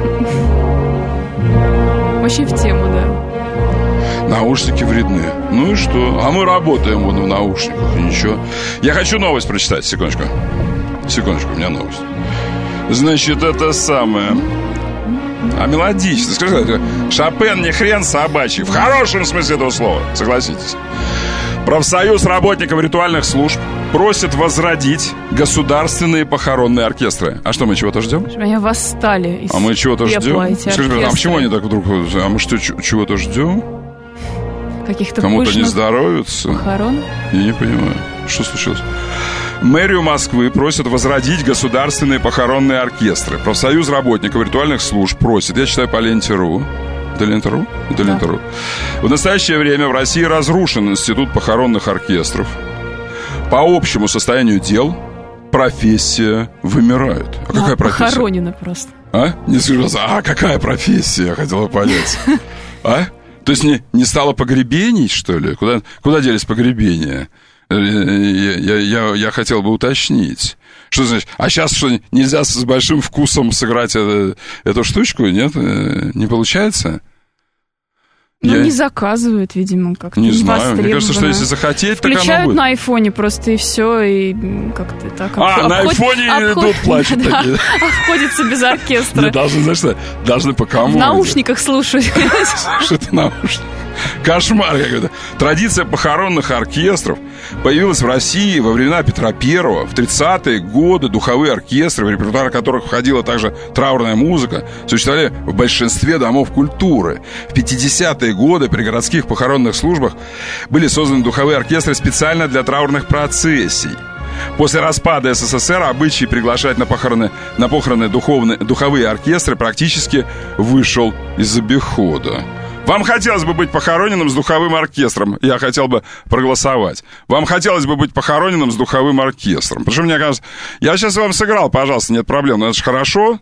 Очень в тему, да. Наушники вредны. Ну и что? А мы работаем вот в наушниках, и ничего. Я хочу новость прочитать, секундочку. Секундочку, у меня новость. Значит, это самое... А мелодично. Скажи, Шопен не хрен собачий. В хорошем смысле этого слова, согласитесь. Профсоюз работников ритуальных служб просит возродить государственные похоронные оркестры. А что, мы чего-то ждем? Они восстали. А мы чего-то ждем? Скажи, а почему они так вдруг... А мы что, чего-то ждем? Каких-то кому-то не здоровится? Похорон? Я не понимаю. Что случилось? Мэрию Москвы просят возродить государственные похоронные оркестры. Профсоюз работников ритуальных служб просит. Я читаю по ленте.ру. Это Лента.ру? Это Лента.ру. В настоящее время в России разрушен институт похоронных оркестров. По общему состоянию дел профессия вымирает. А какая профессия? Похоронена просто. А? Не скажу, какая профессия? Я хотела понять. А? То есть не стало погребений, что ли? Куда делись погребения? Я хотел бы уточнить. Что значит? А сейчас что, нельзя с большим вкусом сыграть эту штучку? Нет? Не получается? Ну, не заказывают, видимо, как-то. Не знаю. Мне кажется, что если захотеть, так оно будет. Включают на айфоне просто, и все, и как-то так. На айфоне идут, плачут такие. Обходится без оркестра. Должны, знаешь что, должны по кому? В наушниках слушать. Что это наушники? Кошмар какой-то. Традиция похоронных оркестров появилась в России во времена Петра Первого. В 30-е годы духовые оркестры, в репертуар которых входила также траурная музыка, существовали в большинстве домов культуры. В 50-е годы при городских похоронных службах были созданы духовые оркестры специально для траурных процессий. После распада СССР обычай приглашать на похороны духовые оркестры практически вышел из обихода. Вам хотелось бы быть похороненным с духовым оркестром? Я хотел бы проголосовать. Вам хотелось бы быть похороненным с духовым оркестром? Потому что мне кажется... Я сейчас вам сыграл, пожалуйста, нет проблем. Но это же хорошо.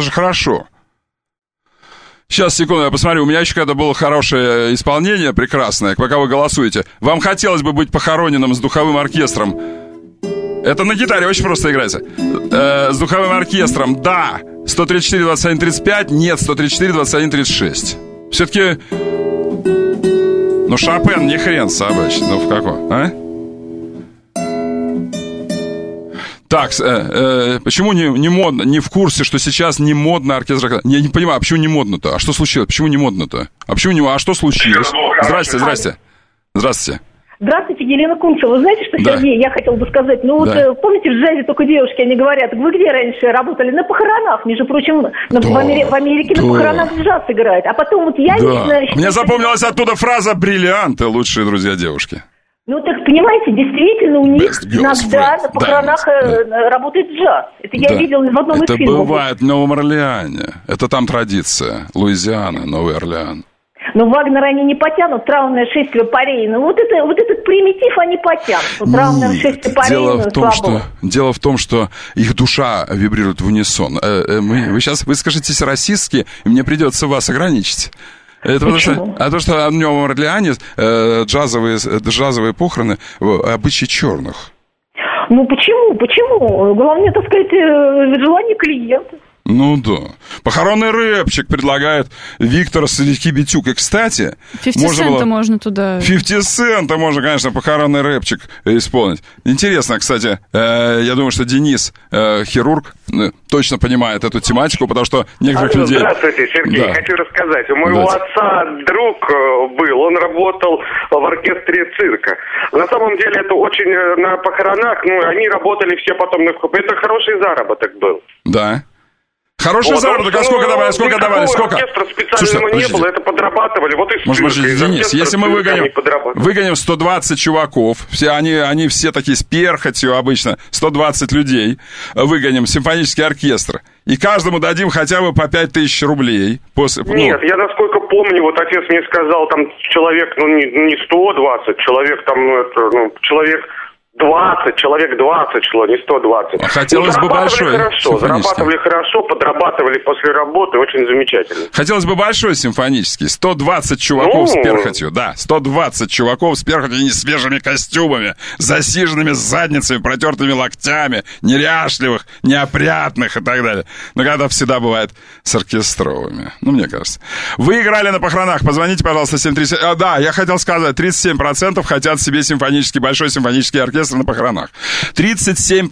Сейчас, секунду, я посмотрю. У меня еще когда было хорошее исполнение, прекрасное, пока вы голосуете. Вам хотелось бы быть похороненным с духовым оркестром? Это на гитаре очень просто играется. С духовым оркестром, да. 134, 21, 35, нет, 134, 21, 36. Все-таки... Ну, Шопен не хрен собачий. Ну, в каком, а? Так, почему не модно, не в курсе, что сейчас не модно оркестр? Я не понимаю, а почему не модно-то? А что случилось? Почему не модно-то? А почему не... А что случилось? Здравствуйте. Здравствуйте, Елена Кунцева. Вы знаете, что, Сергей, я хотела бы сказать, помните, в джазе только девушки, они говорят, вы где раньше работали? На похоронах, между прочим, в Америке на похоронах джаз играет. А потом вот я лично... Мне запомнилась оттуда фраза «бриллианты, лучшие друзья девушки». Ну, так, понимаете, действительно, у них иногда на похоронах работает джаз. Это я видела в одном из фильмов. Это бывает в Новом Орлеане. Это там традиция. Луизиана, Новый Орлеан. Но Вагнера они не потянут, траурное шествие по Рейну. Вот этот примитив они потянут. Вот траурное шествие по Рейну, дело в том, что их душа вибрирует в унисон. Вы сейчас выскажетесь расистски, и мне придется вас ограничить. Это потому что в Новом Орлеане джазовые похороны обычаи черных. Ну почему? Главное, так сказать, желание клиента. Ну да. Похоронный рэпчик предлагает Виктор Селихи-Битюк. И, кстати... 50 Цента можно туда... 50 Цента можно, конечно, похоронный рэпчик исполнить. Интересно, кстати, я думаю, что Денис, хирург, точно понимает эту тематику, потому что некоторых людей... Здравствуйте, Сергей. Хочу рассказать. У моего отца друг был, он работал в оркестре цирка. На самом деле это очень на похоронах, они работали все потом... Это хороший заработок был. Да. Хороший заработок, а сколько давали? Сколько? Оркестра специального не было, это подрабатывали. Вот и может, Денис, если мы выгоним 120 чуваков, все они все такие с перхотью обычно, 120 людей, выгоним симфонический оркестр, и каждому дадим хотя бы по 5000 рублей. Нет, я насколько помню, вот отец мне сказал, там человек, не 120, человек там, человек 20, человек 20 шло, не 120. Хотелось бы большой. Зарабатывали хорошо, подрабатывали после работы, очень замечательно. Хотелось бы большой симфонический. 120 чуваков с перхотью, да. 120 чуваков с перхотью и несвежими костюмами, засиженными задницами, протертыми локтями, неряшливых, неопрятных и так далее. Но когда всегда бывает с оркестровыми. Мне кажется. Вы играли на похоронах. Позвоните, пожалуйста, 737. Да, я хотел сказать, 37% хотят себе большой симфонический оркестр на похоронах. 37%.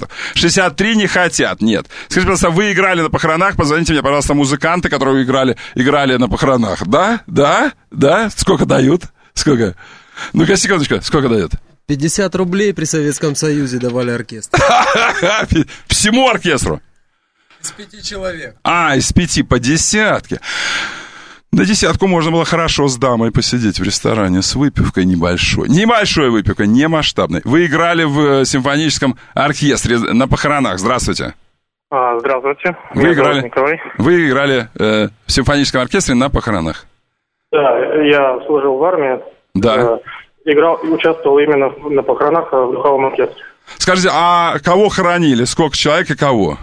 63% не хотят, нет. Скажите, пожалуйста, вы играли на похоронах? Позвоните мне, пожалуйста, музыканты, которые играли на похоронах. Да? Сколько дают? Сколько? Ну-ка, секундочку, сколько дают? 50 рублей при Советском Союзе давали оркестру. Всему оркестру? Из 5 человек. Из 5 по десятке. На десятку можно было хорошо с дамой посидеть в ресторане с выпивкой небольшой. Небольшой выпивкой, не масштабной. Вы играли в симфоническом оркестре на похоронах. Здравствуйте. Здравствуйте. Вы играли в симфоническом оркестре на похоронах. Да, я служил в армии. Да. Участвовал именно на похоронах в духовом оркестре. Скажите, а кого хоронили? Сколько человек и кого?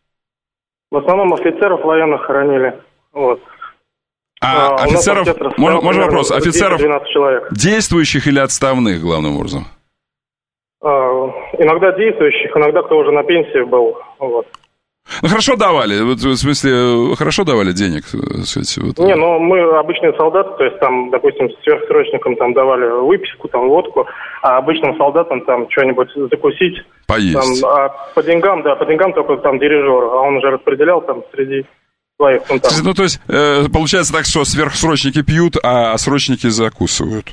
В основном офицеров военных хоронили. Вот. Офицеров, можно вопрос, офицеров 12 человек. Действующих или отставных, главным образом? Иногда действующих, иногда кто уже на пенсии был. Вот. Хорошо давали, в смысле, хорошо давали денег? Мы обычные солдаты, то есть там, допустим, сверхсрочникам там давали выписку, там водку, а обычным солдатам там что-нибудь закусить. Поесть. А по деньгам только там дирижер, а он уже распределял там среди... То есть, получается так, что сверхсрочники пьют, а срочники закусывают.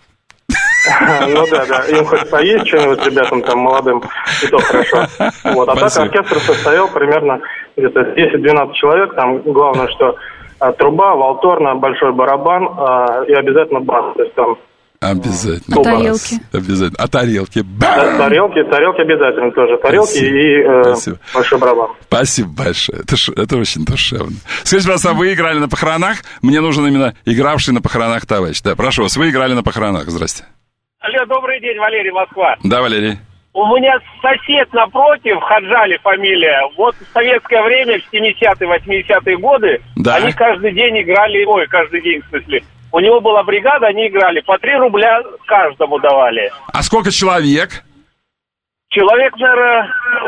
Ну да, им хоть поесть что-нибудь ребятам там молодым, и то хорошо. Вот. А так оркестр состоял примерно где-то 10-12 человек, там главное, что труба, валторна, большой барабан и обязательно бас, то есть там... Обязательно. А тарелки? Обязательно. А тарелки? Да, тарелки обязательно тоже. Тарелки и большой барабан. Спасибо большое. Это очень душевно. Скажите, пожалуйста, вы играли на похоронах? Мне нужен именно игравший на похоронах товарищ. Да, прошу вас, вы играли на похоронах. Здрасте. Алло, добрый день, Валерий, Москва. Да, Валерий. У меня сосед напротив, Хаджали фамилия, вот в советское время, в 70-е, 80-е годы, они каждый день играли, в смысле, у него была бригада, они играли, по 3 рубля каждому давали. А сколько человек? Человек, наверное,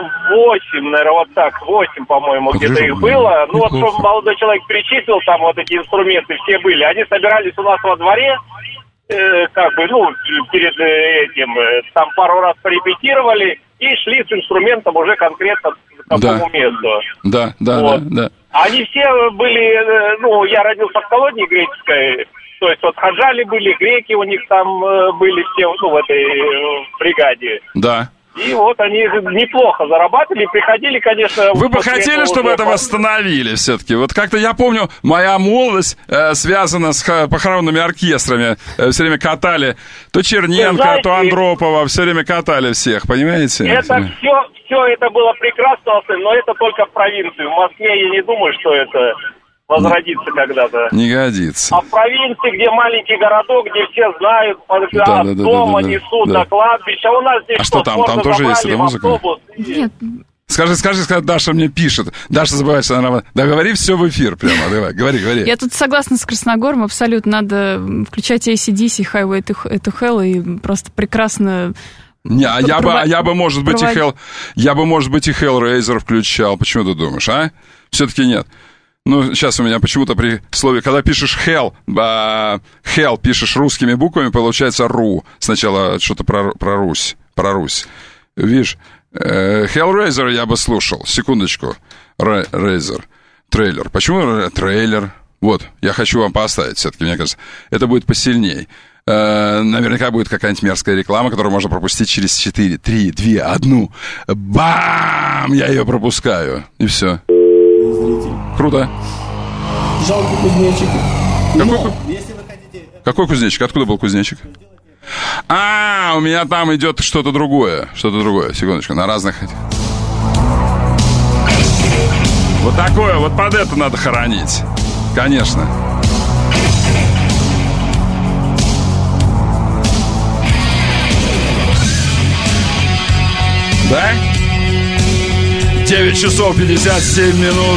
8, по-моему, где-то их было. Ну, вот, чтобы молодой человек перечислил, там вот эти инструменты все были. Они собирались у нас во дворе, перед этим, там пару раз порепетировали и шли с инструментом уже конкретно к такому месту. Да. Они все были, я родился в колонии греческой, то есть вот хаджали были, греки у них там были все, в этой бригаде. Да. И вот они неплохо зарабатывали, приходили, конечно... Вы бы хотели, чтобы это восстановили все-таки? Вот как-то я помню, моя молодость связана с похоронными оркестрами. Все время катали то Черненко, то Андропова, все время катали всех, понимаете? Это все это было прекрасно, но это только в провинции. В Москве я не думаю, что это... возродится когда-то. Не годится. А в провинции, где маленький городок, где все знают, дома несут до кладбища. А у нас здесь что там? Там тоже есть эта музыка? Нет. Скажи, Даша мне пишет. Даша забывает, что она... Да говори все в эфир прямо, давай, говори. Я тут согласна с Красногором, абсолютно. Надо включать AC/DC, Highway to Hell, и просто прекрасно... Я бы, может быть, и Hellraiser включал. Почему ты думаешь, а? Все-таки нет. Ну, сейчас у меня почему-то при слове, когда пишешь hell пишешь русскими буквами, получается ру. Сначала что-то про Русь. Видишь, Hellraiser я бы слушал. Секундочку. Рейзер. Трейлер. Почему трейлер? Вот, я хочу вам поставить все-таки, мне кажется. Это будет посильней. Наверняка будет какая-нибудь мерзкая реклама, которую можно пропустить через 4, 3, 2, 1. Бам! Я ее пропускаю. И все. Круто. Жалко кузнечика. Какой кузнечик? Откуда был кузнечик? У меня там идет что-то другое. Секундочку, на разных... Вот такое, вот под это надо хоронить. Конечно. Да? 9 часов 57 минут.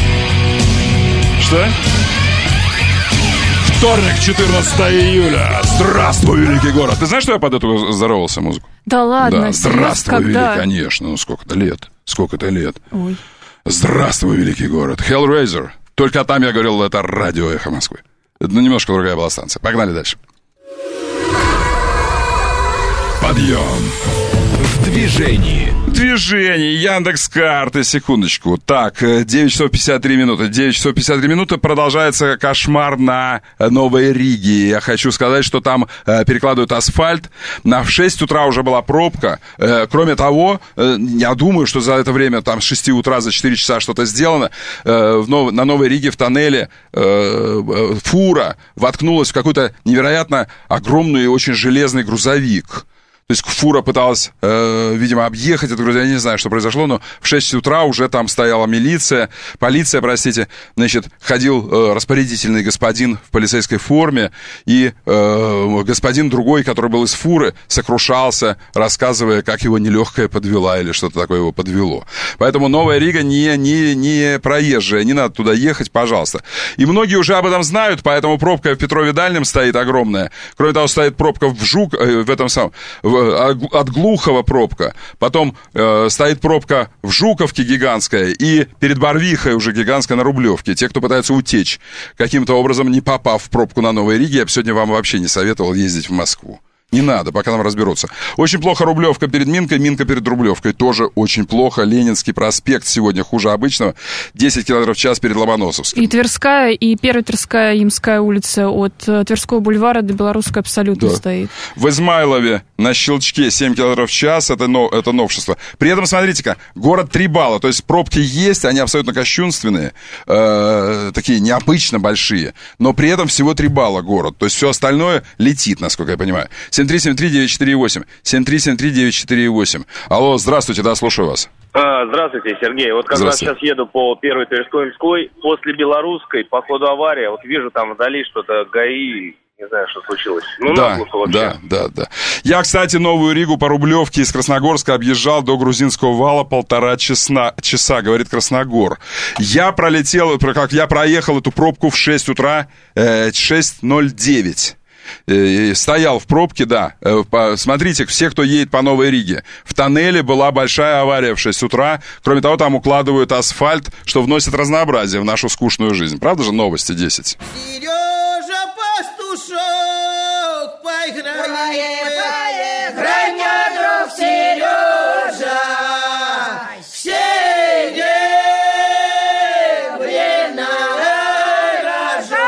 Что? Вторник, 14 июля. Здравствуй, великий город. Ты знаешь, что я под эту здоровался музыку? Да ладно. Да, здравствуй, великий, конечно. Ну, сколько-то лет. Ой. Здравствуй, великий город. Hellraiser. Только там я говорил, это радио «Эхо Москвы». Ну, немножко другая была станция. Погнали дальше. Подъем. В движении. Яндекс.Карты, секундочку. Так, 9 часов 53 минуты. 9 часов 53 минуты продолжается кошмар на Новой Риге. Я хочу сказать, что там перекладывают асфальт. В 6 утра уже была пробка. Кроме того, я думаю, что за это время, там, с 6 утра, за 4 часа что-то сделано. На Новой Риге в тоннеле фура воткнулась в какой-то невероятно огромный и очень железный грузовик. То есть фура пыталась, видимо, объехать этот грузовик. Я не знаю, что произошло, но в 6 утра уже там стояла полиция, значит, ходил распорядительный господин в полицейской форме, и господин другой, который был из фуры, сокрушался, рассказывая, как его нелегкая подвела или что-то такое его подвело. Поэтому Новая Рига не проезжая, не надо туда ехать, пожалуйста. И многие уже об этом знают, поэтому пробка в Петрове Дальнем стоит огромная. Кроме того, стоит пробка от Глухова пробка, потом стоит пробка в Жуковке гигантская, и перед Барвихой уже гигантская на Рублевке. Те, кто пытается утечь, каким-то образом не попав в пробку на Новой Риге, я бы сегодня вам вообще не советовал ездить в Москву. Не надо, пока нам разберутся. Очень плохо Рублевка перед Минкой, Минка перед Рублевкой. Тоже очень плохо. Ленинский проспект сегодня хуже обычного. 10 км в час перед Ломоносовским. И Тверская, и Первая Тверская, Ямская улица от Тверского бульвара до Белорусской абсолютно стоит. В Измайлове на Щелчке 7 км в час. Это новшество. При этом, смотрите-ка, город 3 балла. То есть пробки есть, они абсолютно кощунственные. Такие необычно большие. Но при этом всего 3 балла город. То есть все остальное летит, насколько я понимаю. 7373948. 7373948. Алло, здравствуйте, да, слушаю вас. Здравствуйте, Сергей. Вот как раз сейчас еду по Первой Тверской-Мской. После Белорусской, по ходу авария, вот вижу там вдали что-то ГАИ, не знаю, что случилось. Да. Я, кстати, Новую Ригу по Рублевке из Красногорска объезжал до Грузинского вала 1,5 часа, говорит Красногор. Я проехал эту пробку в 6 утра, 6:09. стоял в пробке, да. Смотрите, все, кто едет по Новой Риге. В тоннеле была большая авария в 6 утра. Кроме того, там укладывают асфальт, что вносит разнообразие в нашу скучную жизнь. Правда же, новости 10? Сережа Пастушок, поиграй, мой друг Сережа, все время рожок.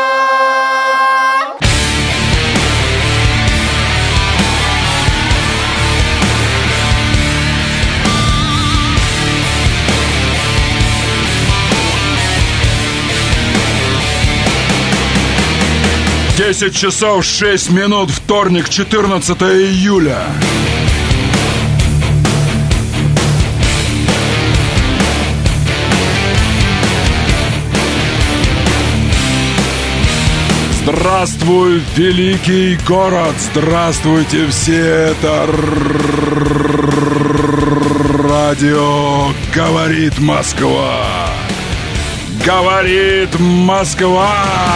Десять часов 6 минут, вторник, 14 июля. Здравствуй, великий город! Здравствуйте все! Это радио «Говорит Москва». Говорит Москва!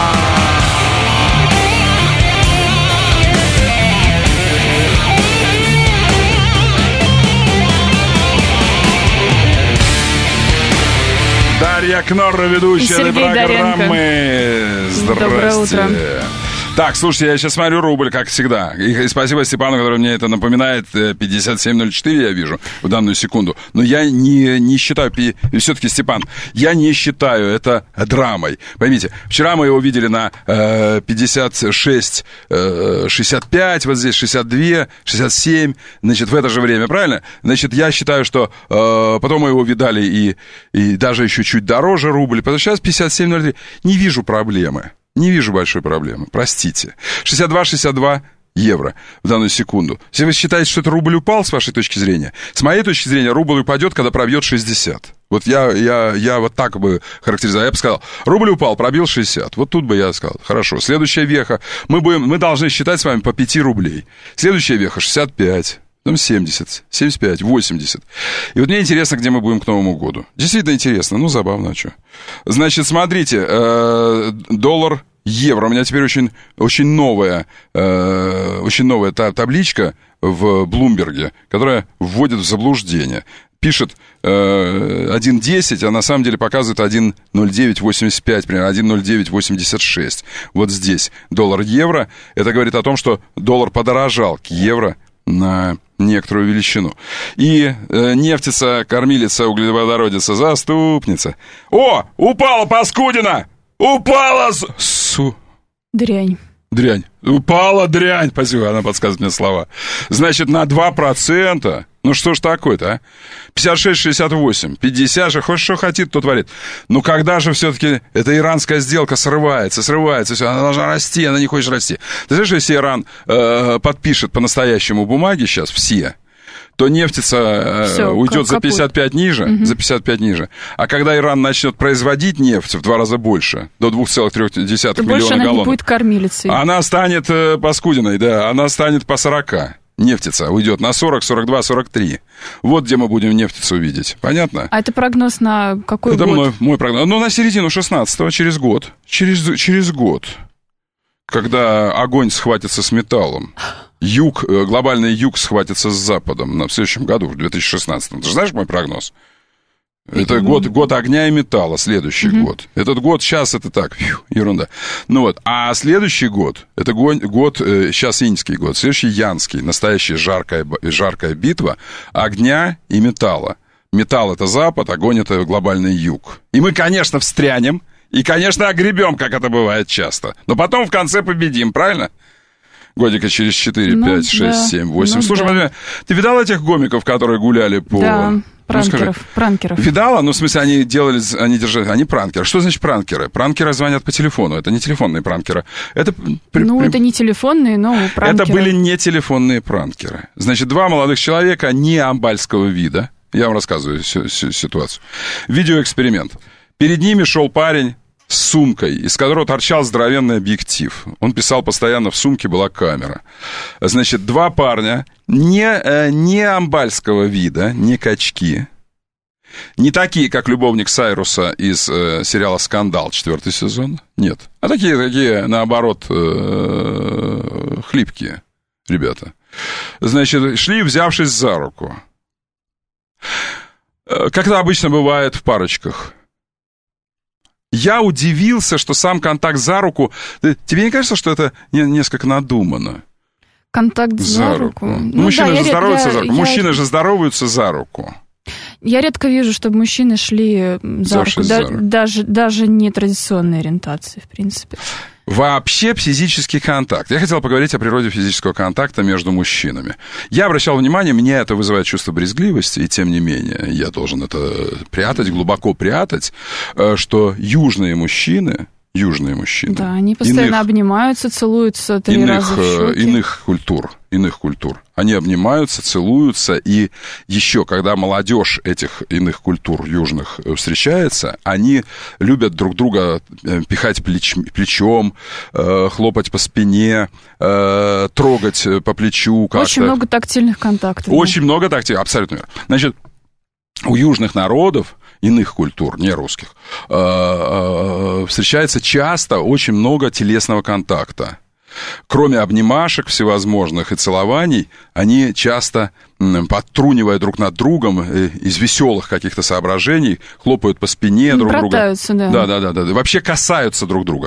Дарья Кнорра, ведущая этой программы. Здрасте. Доброе утро. Так, слушайте, я сейчас смотрю рубль, как всегда. И спасибо Степану, который мне это напоминает. 57.04 я вижу в данную секунду. Но я не считаю, и все-таки, Степан, я не считаю это драмой. Поймите, вчера мы его видели на 56-65, вот здесь 62, 67, значит, в это же время, правильно? Значит, я считаю, что потом мы его видали и даже еще чуть дороже рубль, потому что сейчас 57.03. Не вижу проблемы. Не вижу большой проблемы, простите. 62 евро в данную секунду. Если вы считаете, что это рубль упал, с вашей точки зрения, с моей точки зрения, рубль упадет, когда пробьет 60. Вот я вот так бы характеризовал. Я бы сказал, рубль упал, пробил 60. Вот тут бы я сказал, хорошо. Следующая веха, мы должны считать с вами по 5 рублей. Следующая веха 65. Потом 70, 75, 80. И вот мне интересно, где мы будем к Новому году. Действительно интересно, ну, забавно, а что. Значит, смотрите, доллар, евро. У меня теперь очень новая табличка в Блумберге, которая вводит в заблуждение. Пишет 1.10, а на самом деле показывает 1.0985, примерно 1.0986. Вот здесь доллар-евро. Это говорит о том, что доллар подорожал к евро на некоторую величину. И нефтица, кормилица, углеводородица, заступница. О, упала паскудина! Упала! Дрянь. Дрянь. Упала дрянь. Спасибо, она подсказывает мне слова. Значит, на 2%. Ну что ж такое-то, а? 56-68, 50 же, хоть что хотит, то творит. Ну когда же все-таки эта иранская сделка срывается, все, она должна расти, она не хочет расти. Ты знаешь, если Иран подпишет по-настоящему бумаги сейчас, все, то нефтица уйдет за 55 ниже, за 55 ниже. А когда Иран начнет производить нефть в 2 раза больше, до 2,3 миллиона галлонов, больше она не будет кормилицей. Она станет паскудиной, да, она станет по 40. Нефтица уйдет на 40, 42, 43. Вот где мы будем нефтицу видеть. Понятно? А это прогноз на какой год? Это мой прогноз. Ну, на середину 16-го, через год. Через год. Когда огонь схватится с металлом. Глобальный юг схватится с западом в следующем году, в 2016. Ты же знаешь мой прогноз? Это год огня и металла, следующий год. Этот год, сейчас это так, ерунда. Ну вот, а следующий год, это год, сейчас иньский год, следующий янский, настоящая жаркая битва огня и металла. Металл — это запад, огонь — это глобальный юг. И мы, конечно, встрянем, и, конечно, огребем, как это бывает часто. Но потом в конце победим, правильно? Годика через 4, 5, 6, 7, 8. Слушай, да. Ты видал этих гомиков, которые гуляли по... Да, пранкеров. Видала? Ну, в смысле, они пранкеры. Что значит пранкеры? Пранкеры звонят по телефону. Это не телефонные пранкеры. Это не телефонные, но пранкеры. Это были не телефонные пранкеры. Значит, 2 молодых человека не амбальского вида. Я вам рассказываю ситуацию. Видеоэксперимент. Перед ними шел парень с сумкой, из которой торчал здоровенный объектив. Он писал постоянно, в сумке была камера. Значит, 2 парня не амбальского вида, не качки, Не такие, как любовник Сайруса из сериала «Скандал», 4-й сезон. Нет. А такие, наоборот, хлипкие ребята. Значит, шли, взявшись за руку. Как это обычно бывает в парочках. Я удивился, что сам контакт за руку... Тебе не кажется, что это несколько надумано? Контакт за руку? Мужчины же здороваются за руку. Мужчины же здороваются за руку. Я редко вижу, чтобы мужчины шли за руку. Даже не традиционной ориентации, в принципе. Вообще физический контакт. Я хотел поговорить о природе физического контакта между мужчинами. Я обращал внимание, мне это вызывает чувство брезгливости, и тем не менее я должен это прятать, глубоко прятать, что южные мужчины... Да, они постоянно обнимаются, целуются 3 раза в щеки. Иных культур. Они обнимаются, целуются, и еще, когда молодежь этих иных культур южных встречается, они любят друг друга пихать плечом, хлопать по спине, трогать по плечу как-то. Очень много тактильных контактов. Очень много тактильных, абсолютно верно. Значит, у южных народов, иных культур, не русских, встречается часто очень много телесного контакта. Кроме обнимашек всевозможных и целований, они часто, подтрунивая друг над другом, из веселых каких-то соображений, хлопают по спине друг друга. Да. Вообще касаются друг друга.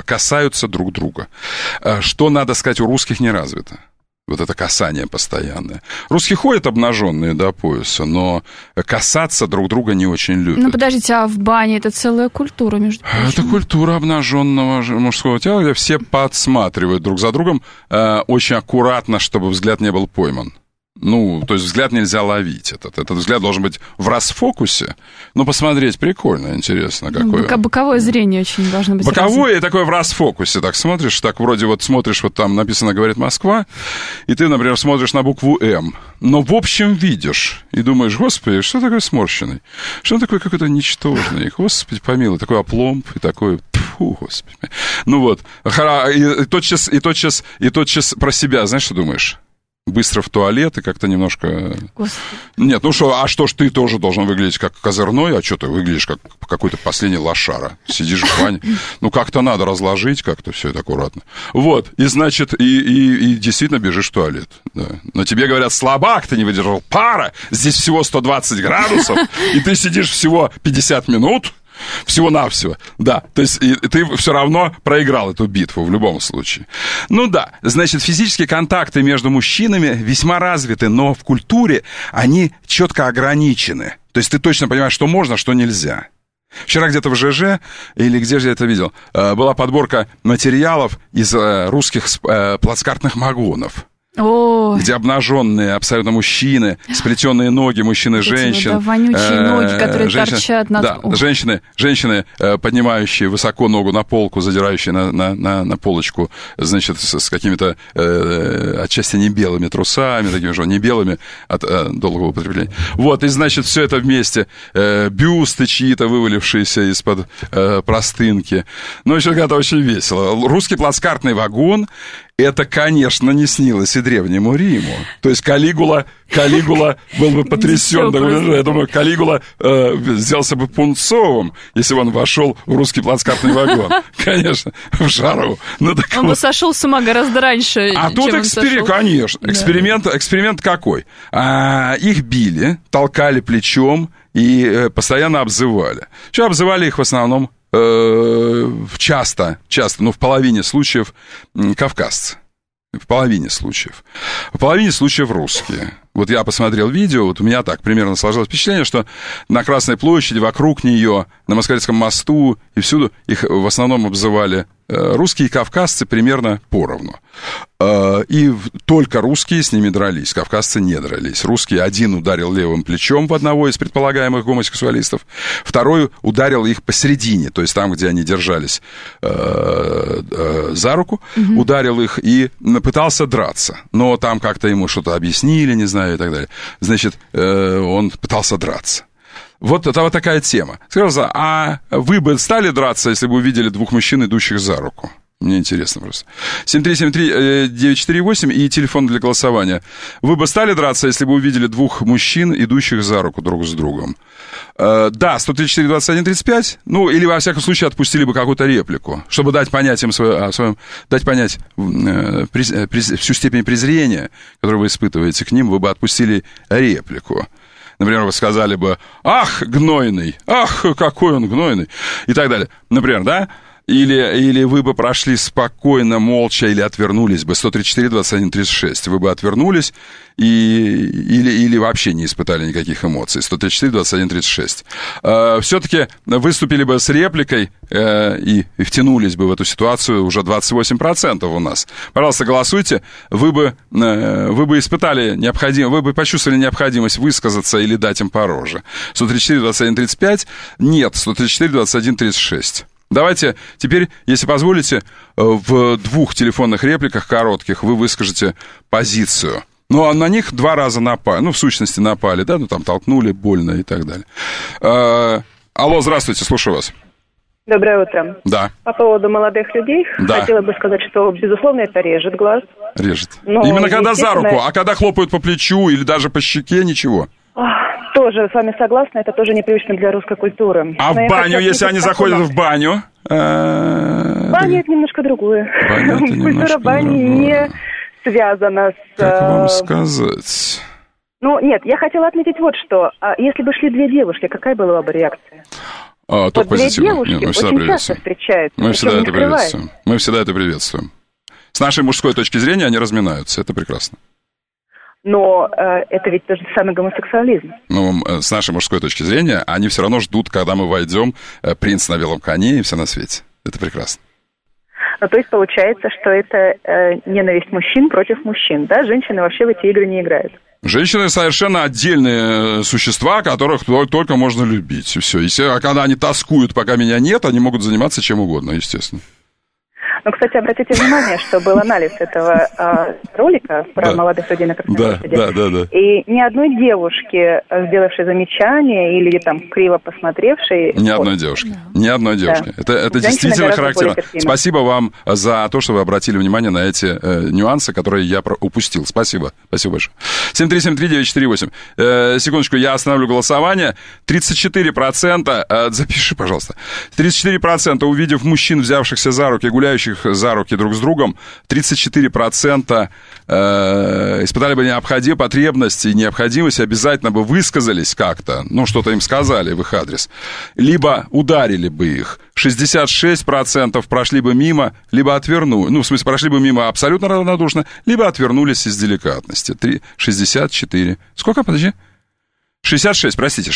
Что, надо сказать, у русских не развито. Вот это касание постоянное. Русские ходят обнаженные до пояса, но касаться друг друга не очень любят. Ну, подождите, а в бане это целая культура, между прочим? Это культура обнаженного мужского тела, где все подсматривают друг за другом очень аккуратно, чтобы взгляд не был пойман. Ну, то есть взгляд нельзя ловить. Этот взгляд должен быть в расфокусе. Но посмотреть прикольно, интересно. Какое... Боковое зрение очень должно быть. Боковое и такое в расфокусе. Так смотришь, так вроде вот смотришь, вот там написано «Говорит Москва», и ты, например, смотришь на букву «М», но в общем видишь. И думаешь, господи, что такое сморщенный? Что он такой какой-то ничтожный? Господи помилуй, такой опломб и такой... Фу, господи. Ну вот. И тотчас про себя, знаешь, что думаешь? Быстро в туалет и как-то немножко... Господи. Нет, ну что, а что ж ты тоже должен выглядеть как козырной, а что ты выглядишь как какой-то последний лошара? Сидишь в бане. Ну, как-то надо разложить, как-то все это аккуратно. Вот, и значит, и действительно бежишь в туалет. Да. Но тебе говорят, слабак, ты не выдержал пара, здесь всего 120 градусов, и ты сидишь всего 50 минут, всего-навсего, да. То есть и ты все равно проиграл эту битву в любом случае. Ну да, значит, физические контакты между мужчинами весьма развиты, но в культуре они четко ограничены. То есть ты точно понимаешь, что можно, что нельзя. Вчера где-то в ЖЖ, или где же я это видел, была подборка материалов из русских плацкартных вагонов. Где обнаженные абсолютно мужчины, сплетенные ноги мужчин и женщин. Да, вонючие ноги, которые торчат над... Да, женщины, поднимающие высоко ногу на полку, задирающие на полочку, значит, с какими-то отчасти не белыми трусами, такими же не белыми от долгого употребления. Вот, и, значит, все это вместе. Бюсты чьи-то, вывалившиеся из-под простынки. Ну, еще когда-то очень весело. Русский плацкартный вагон. Это, конечно, не снилось и Древнему Риму. То есть Калигула был бы потрясен. Я думаю, Калигула сделался бы пунцовым, если бы он вошел в русский плацкартный вагон. Конечно, в жару. Он бы сошел с ума гораздо раньше, чем тут конечно. Эксперимент какой? Их били, толкали плечом и постоянно обзывали. Что обзывали их в основном? Часто, ну, в половине случаев кавказцы. В половине случаев русские. Вот я посмотрел видео, вот у меня так примерно сложилось впечатление, что на Красной площади, вокруг нее, на Москворецком мосту и всюду их в основном обзывали русские и кавказцы примерно поровну. И только русские с ними дрались, кавказцы не дрались. Русский один ударил левым плечом в одного из предполагаемых гомосексуалистов, второй ударил их посередине, то есть там, где они держались за руку, ударил их и пытался драться. Но там как-то ему что-то объяснили, не знаю, и так далее. Значит, он пытался драться. Вот это вот такая тема. Сказал, а вы бы стали драться, если бы увидели двух мужчин, идущих за руку? Мне интересно просто. 7373948 и телефон для голосования. Вы бы стали драться, если бы увидели двух мужчин, идущих за руку друг с другом? Да, 134-21-35. Ну, или, во всяком случае, отпустили бы какую-то реплику, чтобы дать понять им дать понять всю степень презрения, которую вы испытываете к ним, вы бы отпустили реплику. Например, вы сказали бы: «Ах, гнойный! Ах, какой он гнойный!» И так далее. Например, да? Или вы бы прошли спокойно, молча, или отвернулись бы. 134-21-36. Вы бы отвернулись или вообще не испытали никаких эмоций. 134-21-36. Все-таки выступили бы с репликой и втянулись бы в эту ситуацию уже 28% у нас. Пожалуйста, голосуйте. Вы бы испытали вы бы почувствовали необходимость высказаться или дать им по роже. 134-21-35. Нет, 134-21-36. Давайте теперь, если позволите, в двух телефонных репликах коротких вы выскажете позицию. Ну, а на них 2 раза напали. Ну, в сущности, напали, да? Ну, там толкнули, больно и так далее. Алло, здравствуйте, слушаю вас. Доброе утро. Да. По поводу молодых людей, хотела бы сказать, что, безусловно, это режет глаз. Режет. Именно когда за руку, а когда хлопают по плечу или даже по щеке, ничего. Тоже с вами согласна, это тоже непривычно для русской культуры. А в баню, если они заходят в баню? Баня — это немножко другое. Культура бани не связана с... Как вам сказать? Ну, нет, я хотела отметить вот что. Если бы шли 2 девушки, какая была бы реакция? Только позитивно. 2 девушки очень часто встречаются. Мы всегда это приветствуем. Мы всегда это приветствуем. С нашей мужской точки зрения они разминаются, это прекрасно. Но это ведь тот же самый гомосексуализм. Ну, с нашей мужской точки зрения, они все равно ждут, когда мы войдем, принц на белом коне и все на свете. Это прекрасно. Ну, то есть получается, что это ненависть мужчин против мужчин, да? Женщины вообще в эти игры не играют. Женщины совершенно отдельные существа, которых только можно любить. И все. А когда они тоскуют, пока меня нет, они могут заниматься чем угодно, естественно. Ну, кстати, обратите внимание, что был анализ этого ролика про молодых людей на Красной площади. Да. И ни одной девушки, сделавшей замечание или там криво посмотревшей... Ни одной девушки. Ни одной девушки. Да. Это действительно характерно. Спасибо вам за то, что вы обратили внимание на эти нюансы, которые я упустил. Спасибо. Спасибо большое. 7373948. Секундочку, я остановлю голосование. 34%, запиши, пожалуйста. 34%, увидев мужчин, взявшихся за руки, гуляющих за руки друг с другом, 34% испытали бы потребность и необходимость, обязательно бы высказались как-то, ну, что-то им сказали в их адрес, либо ударили бы их. 66% прошли бы мимо, либо отвернули, ну, в смысле, прошли бы мимо абсолютно равнодушно, либо отвернулись из деликатности. 64. Сколько, подожди? 66, простите,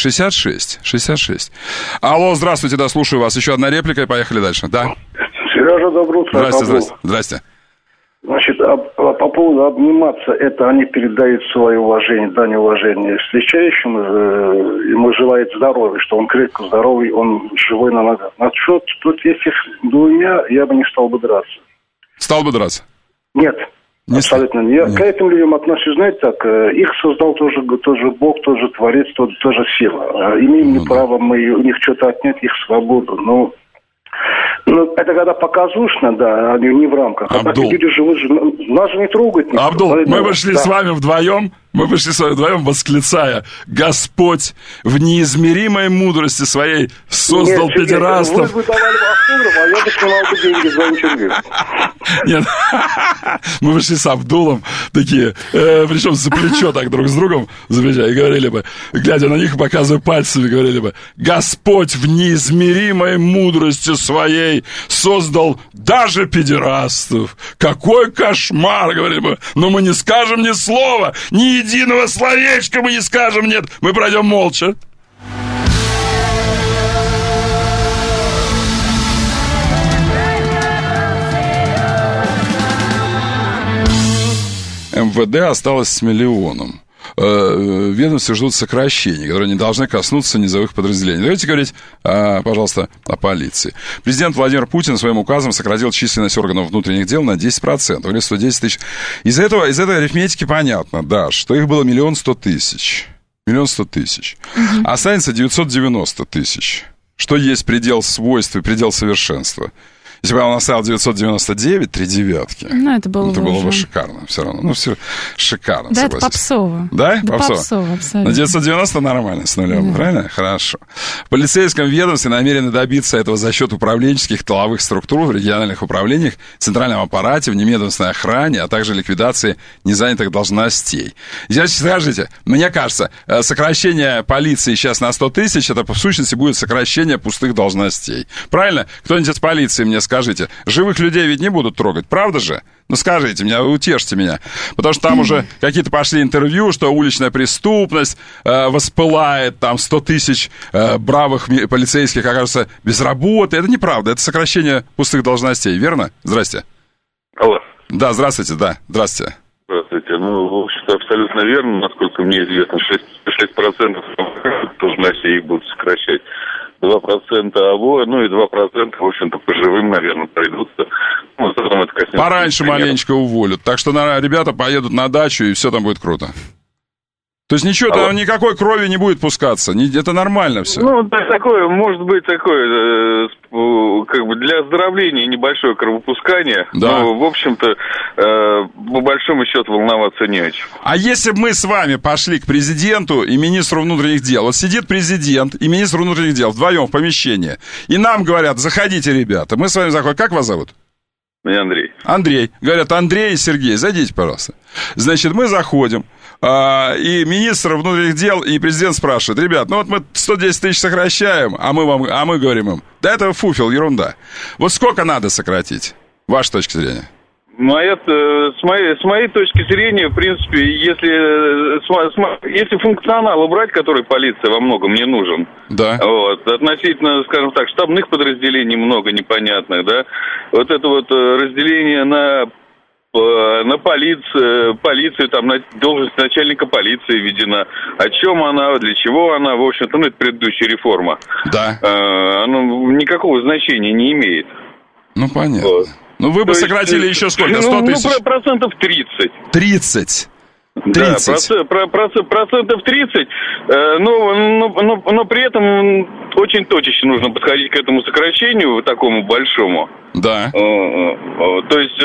66. Алло, здравствуйте, да, слушаю вас. Еще одна реплика и поехали дальше. Да. Сережа, доброе утро. Здрасте. Значит, по поводу обниматься, это они передают свое уважение, дань уважения встречающему, ему желает здоровья, что он крепко здоровый, он живой на ногах. Насчет тут этих 2 я бы не стал бы драться. Стал бы драться? Нет. Абсолютно. Я к этим людям отношусь, знаете, так, их создал тоже Бог, тоже Творец, тоже сила. Имеем ли право мы у них что-то отнять, их свободу, но... Ну, это когда показушно, да, они не в рамках. Абдул. А люди живут, нас же не трогают. Абдул, мы вышли с вами вдвоем, восклицая: Господь в неизмеримой мудрости своей создал педерастов. Вы бы давали автограф, а я бы снимал бы деньги за интервью. Нет, мы вышли с Абдулом такие, причем за плечо так друг с другом, и говорили бы, глядя на них, показывая пальцами, говорили бы: Господь в неизмеримой мудрости своей создал даже педерастов. Какой кошмар, говорили бы. Но мы не скажем ни слова, ни единого словечка мы не скажем, нет. Мы пройдем молча. МВД осталось с 1 миллионом. Ведомства ждут сокращений, которые не должны коснуться низовых подразделений. Давайте говорить, пожалуйста, о полиции. Президент Владимир Путин своим указом сократил численность органов внутренних дел на 10%, или 110 тысяч. Из этой арифметики понятно, да, что их было 1 100 000. 1 100 000. Останется 990 000. Что есть предел свойств и предел совершенства. Если бы он оставил 999, 3 девятки. Ну, это было бы шикарно все равно. Ну, все шикарно, да, согласись. это попсово. Да? Да, попсово, абсолютно. На 990 нормально с нулем, правильно? Хорошо. В полицейском ведомстве намерены добиться этого за счет управленческих тыловых структур в региональных управлениях, центральном аппарате, в немедленной охране, а также ликвидации незанятых должностей. Сейчас скажите, мне кажется, сокращение полиции сейчас на 100 тысяч, это в сущности будет сокращение пустых должностей. Правильно? Кто-нибудь из полиции мне скажите. Живых людей ведь не будут трогать, правда же? Ну, скажите мне, утешьте меня. Потому что там уже какие-то пошли интервью, что уличная преступность воспылает, там 100 тысяч бравых полицейских окажутся без работы. Это неправда, это сокращение пустых должностей, верно? Здрасте. Алло. Да, здравствуйте, да, здравствуйте. Здравствуйте. Ну, в общем-то, абсолютно верно, насколько мне известно, 6% должностей их будут сокращать. 2% АВО, ну и 2%, в общем-то, по живым, наверное, пройдутся. Ну, потом это коснется. Пораньше маленечко уволят. Так что ребята поедут на дачу, и все там будет круто. То есть ничего, там никакой крови не будет пускаться. Это нормально все. Ну, да, такое, может быть, такое, как бы для оздоровления небольшое кровопускание. Да. Но, в общем-то, по большому счету волноваться не о чем. А если бы мы с вами пошли к президенту и министру внутренних дел, вот сидит президент и министр внутренних дел вдвоем в помещении, и нам говорят, заходите, ребята, мы с вами заходим. Как вас зовут? Меня Андрей. Андрей. Говорят, Андрей и Сергей, зайдите, пожалуйста. Значит, мы заходим, и министр внутренних дел, и президент спрашивает, ребят, ну вот мы 110 тысяч сокращаем, а мы говорим им, да это фуфел, ерунда. Вот сколько надо сократить? Ваша точка зрения. С моей точки зрения, в принципе, если функционал убрать, который полиция во многом не нужен, да. Вот, относительно, скажем так, штабных подразделений много непонятных, да, вот это вот разделение на полицию, там, на должность начальника полиции введена. О чем она, для чего она, в общем-то, ну, это предыдущая реформа. Да. Она никакого значения не имеет. Ну, понятно. Вот. Ну, вы бы сократили еще сколько? 100 тысяч? Ну, процентов 30. 30? 30. Да, процентов 30, но при этом очень точечно нужно подходить к этому сокращению, такому большому. Да. То есть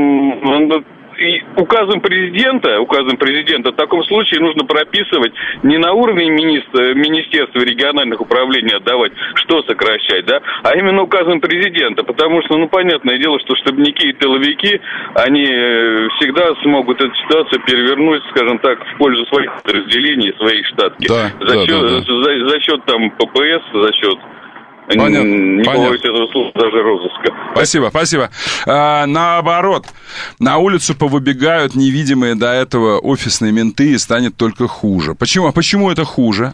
указом президента в таком случае нужно прописывать не на уровне министерства региональных управлений отдавать, что сокращать, да, а именно указом президента, потому что, ну, понятное дело, что штабники и тыловики, они всегда смогут эту ситуацию перевернуть, скажем так, в пользу своих подразделений, своих штатки. Да, за счет там ППС, за счет... Понятно. Не боюсь этого слова, даже розыска. Спасибо. Наоборот, на улицу повыбегают невидимые до этого офисные менты, и станет только хуже. Почему? А почему это хуже?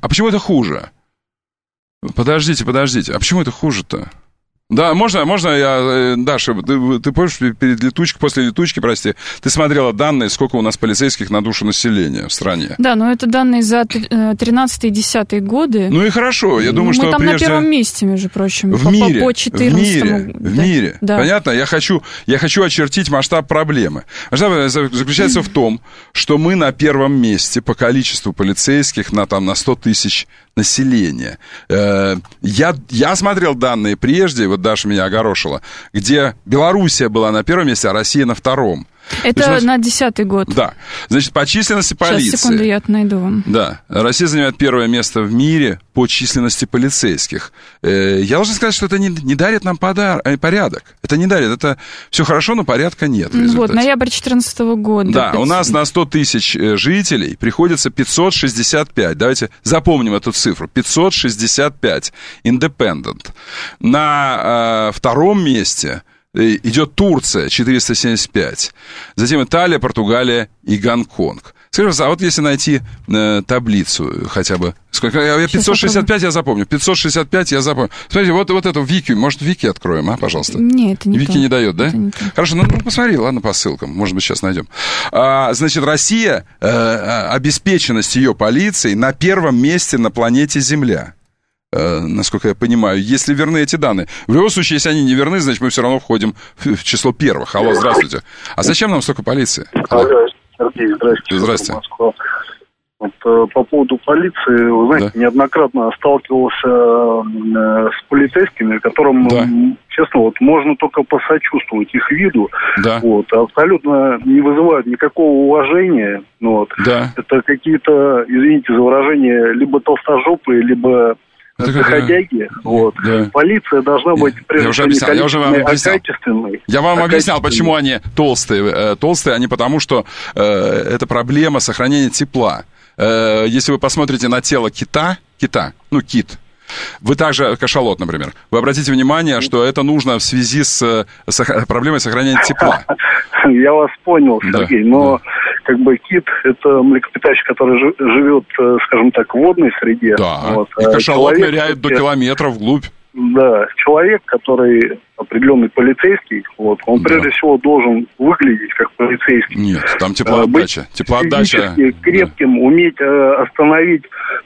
Подождите. А почему это хуже-то? Да, можно я, Даша, ты помнишь, после летучки, ты смотрела данные, сколько у нас полицейских на душу населения в стране? Да, но это данные за 13-й и 10-й годы. Ну и хорошо, я думаю, что мы там на первом месте, между прочим, в мире, по 14-му. В мире. Да. Понятно? Я хочу очертить масштаб проблемы. Масштаб заключается в том, что мы на первом месте по количеству полицейских на 100 тысяч населения. Я смотрел данные прежде, вот Даша меня огорошила, где Белоруссия была на первом месте, а Россия на втором. Это есть, на 10-й год. Да. Значит, по численности полиции. Сейчас, секунду, я это найду вам. Да. Россия занимает первое место в мире по численности полицейских. Я должен сказать, что это не дарит нам порядок. Это не дарит. Это все хорошо, но порядка нет. Вот, ноябрь 2014 года. Да, у нас на 100 тысяч жителей приходится 565. Давайте запомним эту цифру. 565. Independent. На втором месте... идет Турция, 475. Затем Италия, Португалия и Гонконг. Скажите, а вот если найти таблицу хотя бы... Сколько? 565 я запомню. 565 я запомню. Смотрите, вот эту Вики. Может, Вики откроем, пожалуйста? Нет, это не Вики то. не дает, да? Хорошо, ну посмотри, ладно, по ссылкам. Может быть, сейчас найдем. Значит, Россия, обеспеченность ее полицией на первом месте на планете Земля. Насколько я понимаю, если верны эти данные. В любом случае, если они не верны, значит, мы все равно входим в число первых. Алло, здравствуйте. А зачем нам столько полиции? Алло, Сергей, здрасте. Вот, по поводу полиции, вы знаете, неоднократно сталкивался с полицейскими, которым честно, вот можно только посочувствовать их виду. Да. Вот, абсолютно не вызывают никакого уважения. Вот. Да. Это какие-то, извините за выражение, либо толстожопые, либо доходяги. Вот. Да. Полиция должна быть прежде всего не количественной, а качественной. Я вам объяснял, почему они толстые. Толстые они потому, что это проблема сохранения тепла. Если вы посмотрите на тело кита, кит, вы также, кашалот, например, вы обратите внимание, что это нужно в связи с проблемой сохранения тепла. Я вас понял, Сергей, но как бы кит — это млекопитающий, который живет, скажем так, в водной среде. Да, вот. И кашалот ныряет до километров вглубь. Да, человек, который определенный полицейский, вот, он прежде всего должен выглядеть как полицейский. Нет, там теплоотдача. Физически крепким, уметь остановить,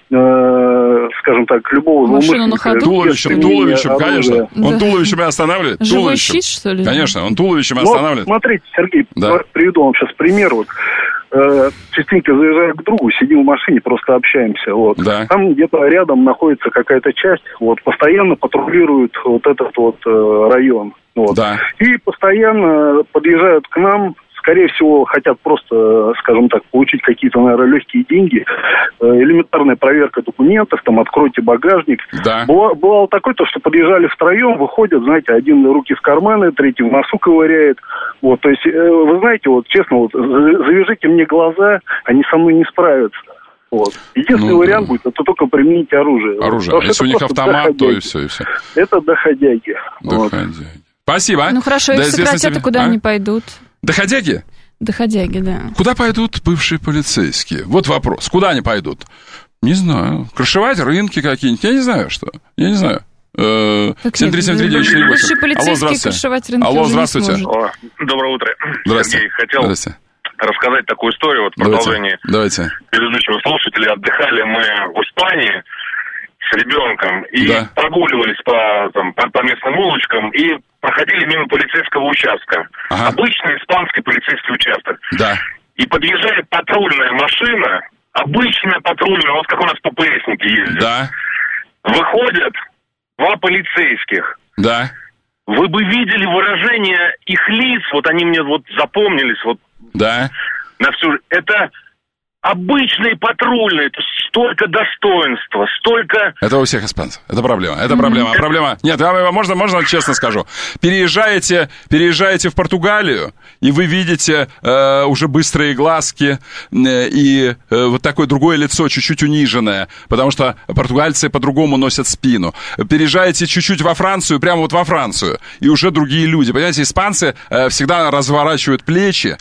скажем так, любого злоумышленника. Туловищем, конечно. Он туловищем и останавливает. Живой щит, что ли? Конечно, он туловищем и останавливает. Смотрите, Сергей, приведу вам сейчас пример. Вот. Частенько заезжаю к другу, сидим в машине, просто общаемся. Вот. Да. Там где-то рядом находится какая-то часть, вот, постоянно патрулирует вот этот вот район. Вот. Да. И постоянно подъезжают к нам, скорее всего, хотят просто, скажем так, получить какие-то, наверное, легкие деньги. Элементарная проверка документов, там, откройте багажник. Да. Бывало такое, то, что подъезжали втроем, выходят, знаете, один руки в карманы, третий в носу ковыряет. Вот, то есть, вы знаете, вот, честно, вот, завяжите мне глаза, они со мной не справятся. Вот. Единственный вариант будет, это только применить оружие. Оружие. Если у них автомат, то и все, и все. Это доходяги. Вот. Спасибо. Ну хорошо, их сократят, и куда они пойдут? Доходяги? Доходяги, да. Куда пойдут бывшие полицейские? Вот вопрос. Куда они пойдут? Не знаю. Крышевать рынки какие-нибудь? Я не знаю, что. Я не знаю. 7373948. Бывшие полицейские крышевать рынки. Алло, здравствуйте. Доброе утро. Здравствуйте. Сергей, хотел рассказать такую историю, вот в продолжении предыдущего слушателя. Отдыхали мы в Испании с ребенком и прогуливались по местным улочкам и проходили мимо полицейского участка. Обычный испанский полицейский участок. Да. И подъезжает патрульная машина, обычная патрульная, вот как у нас ППСники ездят. Да. Выходят два полицейских. Да. Вы бы видели выражение их лиц, вот они мне вот запомнились, вот. Да. На всю... Это обычные патрульные, это столько достоинства, столько... Это у всех испанцев. Это проблема. Это проблема. Проблема... Нет, можно честно скажу. Переезжаете в Португалию, и вы видите уже быстрые глазки и вот такое другое лицо, чуть-чуть униженное, потому что португальцы по-другому носят спину. Переезжаете чуть-чуть во Францию, прямо вот во Францию, и уже другие люди. Понимаете, испанцы всегда разворачивают плечи.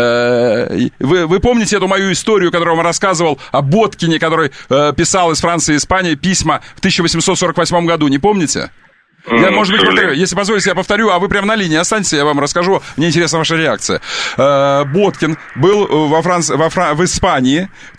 Вы помните эту мою историю, которую я вам рассказывал о Боткине, который писал из Франции и Испании письма в 1848 году, не помните? Я, может быть, повторю. Если позволите, я повторю, а вы прямо на линии останьтесь, я вам расскажу. Мне интересна ваша реакция. Боткин был в Испании в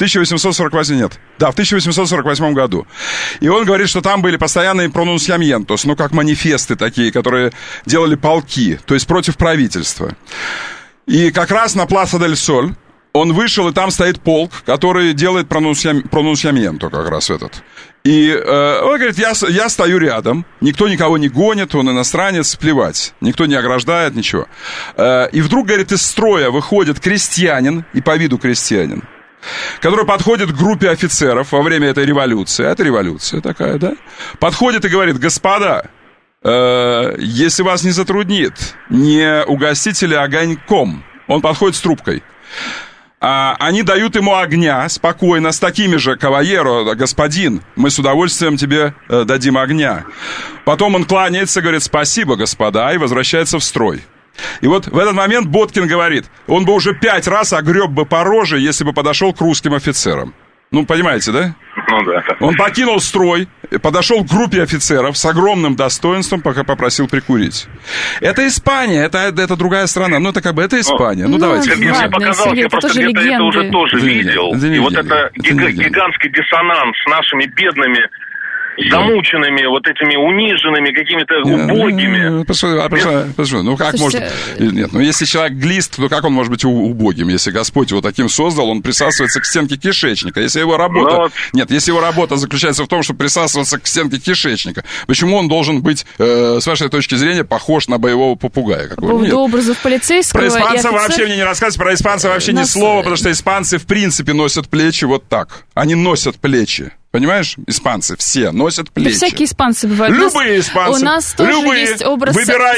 1848 году. И он говорит, что там были постоянные пронунсиаменtos, ну, как манифесты такие, которые делали полки, то есть против правительства. И как раз на Пласа дель Соль он вышел, и там стоит полк, который делает пронунсиаменто как раз этот. И он говорит, я стою рядом, никто никого не гонит, он иностранец, плевать, никто не ограждает, ничего. И вдруг, говорит, из строя выходит крестьянин, и по виду крестьянин, который подходит к группе офицеров во время этой революции. Это революция такая, да? Подходит и говорит, господа, если вас не затруднит, не угостите ли огоньком? Он подходит с трубкой. Они дают ему огня спокойно, с такими же, кавалеро, господин, мы с удовольствием тебе дадим огня. Потом он кланяется, говорит, спасибо, господа, и возвращается в строй. И вот в этот момент Боткин говорит, он бы уже 5 раз огреб бы по роже, если бы подошел к русским офицерам. Ну, понимаете, да? Ну, да. Он покинул строй, подошел к группе офицеров с огромным достоинством, пока попросил прикурить. Это Испания, это другая страна. Ну, это как бы, это Испания. Ну, давайте. Сергей, мне показалось, я просто где-то это уже тоже видел. И вот это гигантский диссонанс с нашими бедными замученными, вот этими униженными, какими-то убогими. Послушай, ну как может... Нет, ну если человек глист, то как он может быть убогим? Если Господь его таким создал, он присасывается к стенке кишечника. Если его работа... Нет, если его работа заключается в том, чтобы присасываться к стенке кишечника, почему он должен быть, с вашей точки зрения, похож на боевого попугая? По поводу образов полицейского... Про испанцев вообще мне не рассказывайте, про испанцев вообще ни слова, потому что испанцы в принципе носят плечи вот так. Они носят плечи. Понимаешь, испанцы все носят плечи. Да всякие испанцы бывают. Любые испанцы. У нас тоже есть образ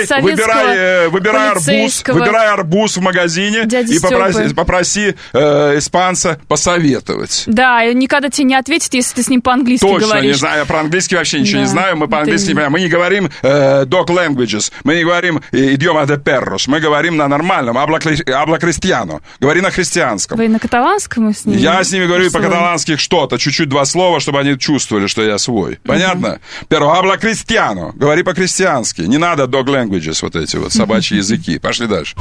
выбирай арбуз в магазине и попроси испанца посоветовать. Да, и никогда тебе не ответит, если ты с ним по-английски говоришь. Точно, не знаю, я про-английски вообще ничего не знаю, мы по-английски не понимаем. Мы не говорим dog languages, мы не говорим idioma de perros, мы говорим на нормальном, habla cristiano, говори на христианском. Вы на каталанском с ними? Я с ними говорю по-каталански что-то, чуть-чуть два слова, чтобы они чувствовали, что я свой. Понятно? Pero habla cristiano. Говори по-крестьянски. Не надо dog languages, вот эти вот собачьи языки. Пошли дальше.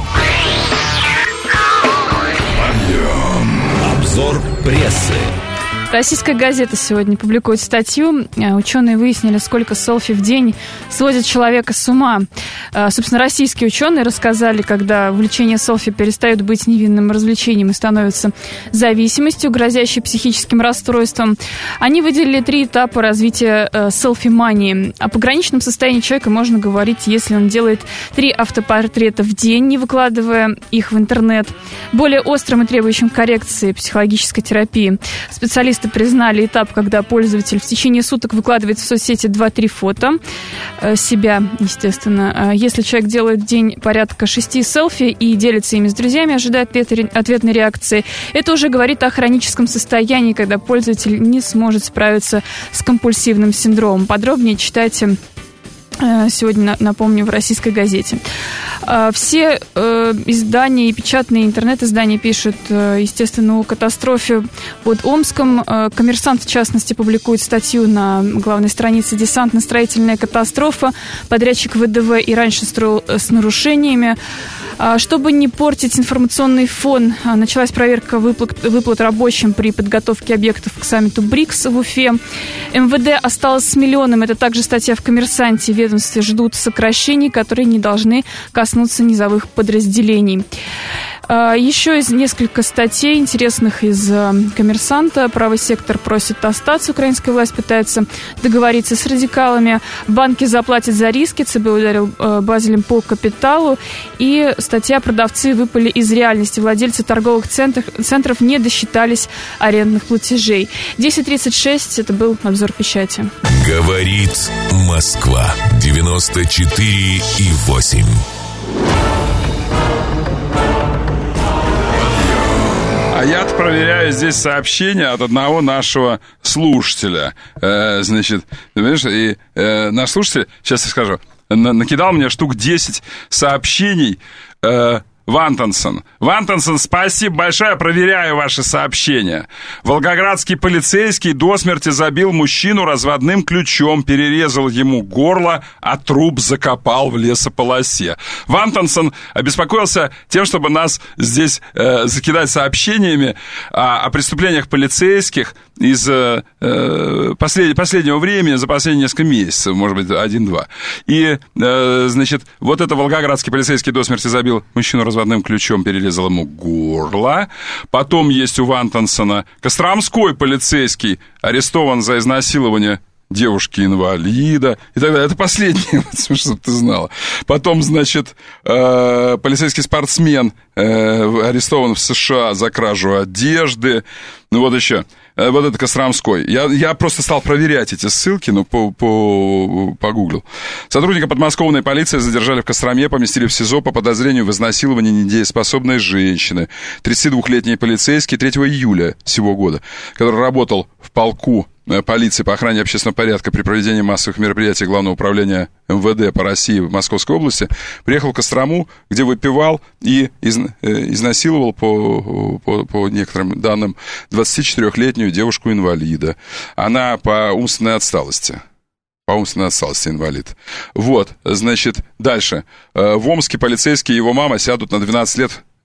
Обзор прессы. Российская газета сегодня публикует статью. Ученые выяснили, сколько селфи в день сводит человека с ума. Собственно, российские ученые рассказали, когда увлечение селфи перестает быть невинным развлечением и становится зависимостью, грозящей психическим расстройством. Они выделили 3 этапа развития селфи-мании. О пограничном состоянии человека можно говорить, если он делает 3 автопортрета в день, не выкладывая их в интернет. Более острым и требующим коррекции психологической терапии. Специалисты признали этап, когда пользователь в течение суток выкладывает в соцсети 2-3 фото себя, естественно. Если человек делает в день порядка 6 селфи и делится ими с друзьями, ожидая ответной реакции, это уже говорит о хроническом состоянии, когда пользователь не сможет справиться с компульсивным синдромом. Подробнее читайте сегодня, напомню, в «Российской газете». Все издания и печатные интернет-издания пишут, естественно, о катастрофе под Омском. «Коммерсант», в частности, публикует статью на главной странице «Десантно-строительная катастрофа». Подрядчик ВДВ и раньше строил с нарушениями. Чтобы не портить информационный фон, началась проверка выплат рабочим при подготовке объектов к саммиту БРИКС в Уфе. МВД осталось с миллионом. Это также статья в «Коммерсанте». В ведомстве ждут сокращений, которые не должны коснуться низовых подразделений. Еще из несколько статей интересных из «Коммерсанта». Правый сектор просит остаться. Украинская власть пытается договориться с радикалами. Банки заплатят за риски. ЦБ ударил Базелем по капиталу. И статья «Продавцы выпали из реальности». Владельцы торговых центров не досчитались арендных платежей. 10:36. Это был обзор печати. Говорит Москва. 94,8. А я-то проверяю здесь сообщение от одного нашего слушателя. Значит, понимаешь, и наш слушатель, сейчас я скажу, накидал мне штук 10 сообщений. Вантонсон, спасибо большое, проверяю ваши сообщения. Волгоградский полицейский до смерти забил мужчину разводным ключом, перерезал ему горло, а труп закопал в лесополосе. Вантонсон обеспокоился тем, чтобы нас здесь закидать сообщениями о преступлениях полицейских из последнего времени, за последние несколько месяцев, может быть, 1-2. И, значит, вот это волгоградский полицейский до смерти забил мужчину разводным ключом, перерезал ему горло. Потом есть у Вантонсона костромской полицейский, арестован за изнасилование девушки-инвалида и так далее. Это последнее, чтобы ты знала. Потом, значит, полицейский спортсмен арестован в США за кражу одежды. Ну, вот еще. Вот это Костромской. Я просто стал проверять эти ссылки, ну, погуглил. Сотрудника подмосковной полиции задержали в Костроме, поместили в СИЗО по подозрению в изнасиловании недееспособной женщины. 32-летний полицейский 3 июля сего года, который работал в полку полиции по охране общественного порядка при проведении массовых мероприятий Главного управления МВД по России в Московской области, приехал в Кострому, где выпивал и изнасиловал, по некоторым данным, 24-летнюю девушку-инвалида. Она по умственной отсталости. Инвалид. Вот, значит, дальше. В Омске полицейские и его мама сядут на 12 лет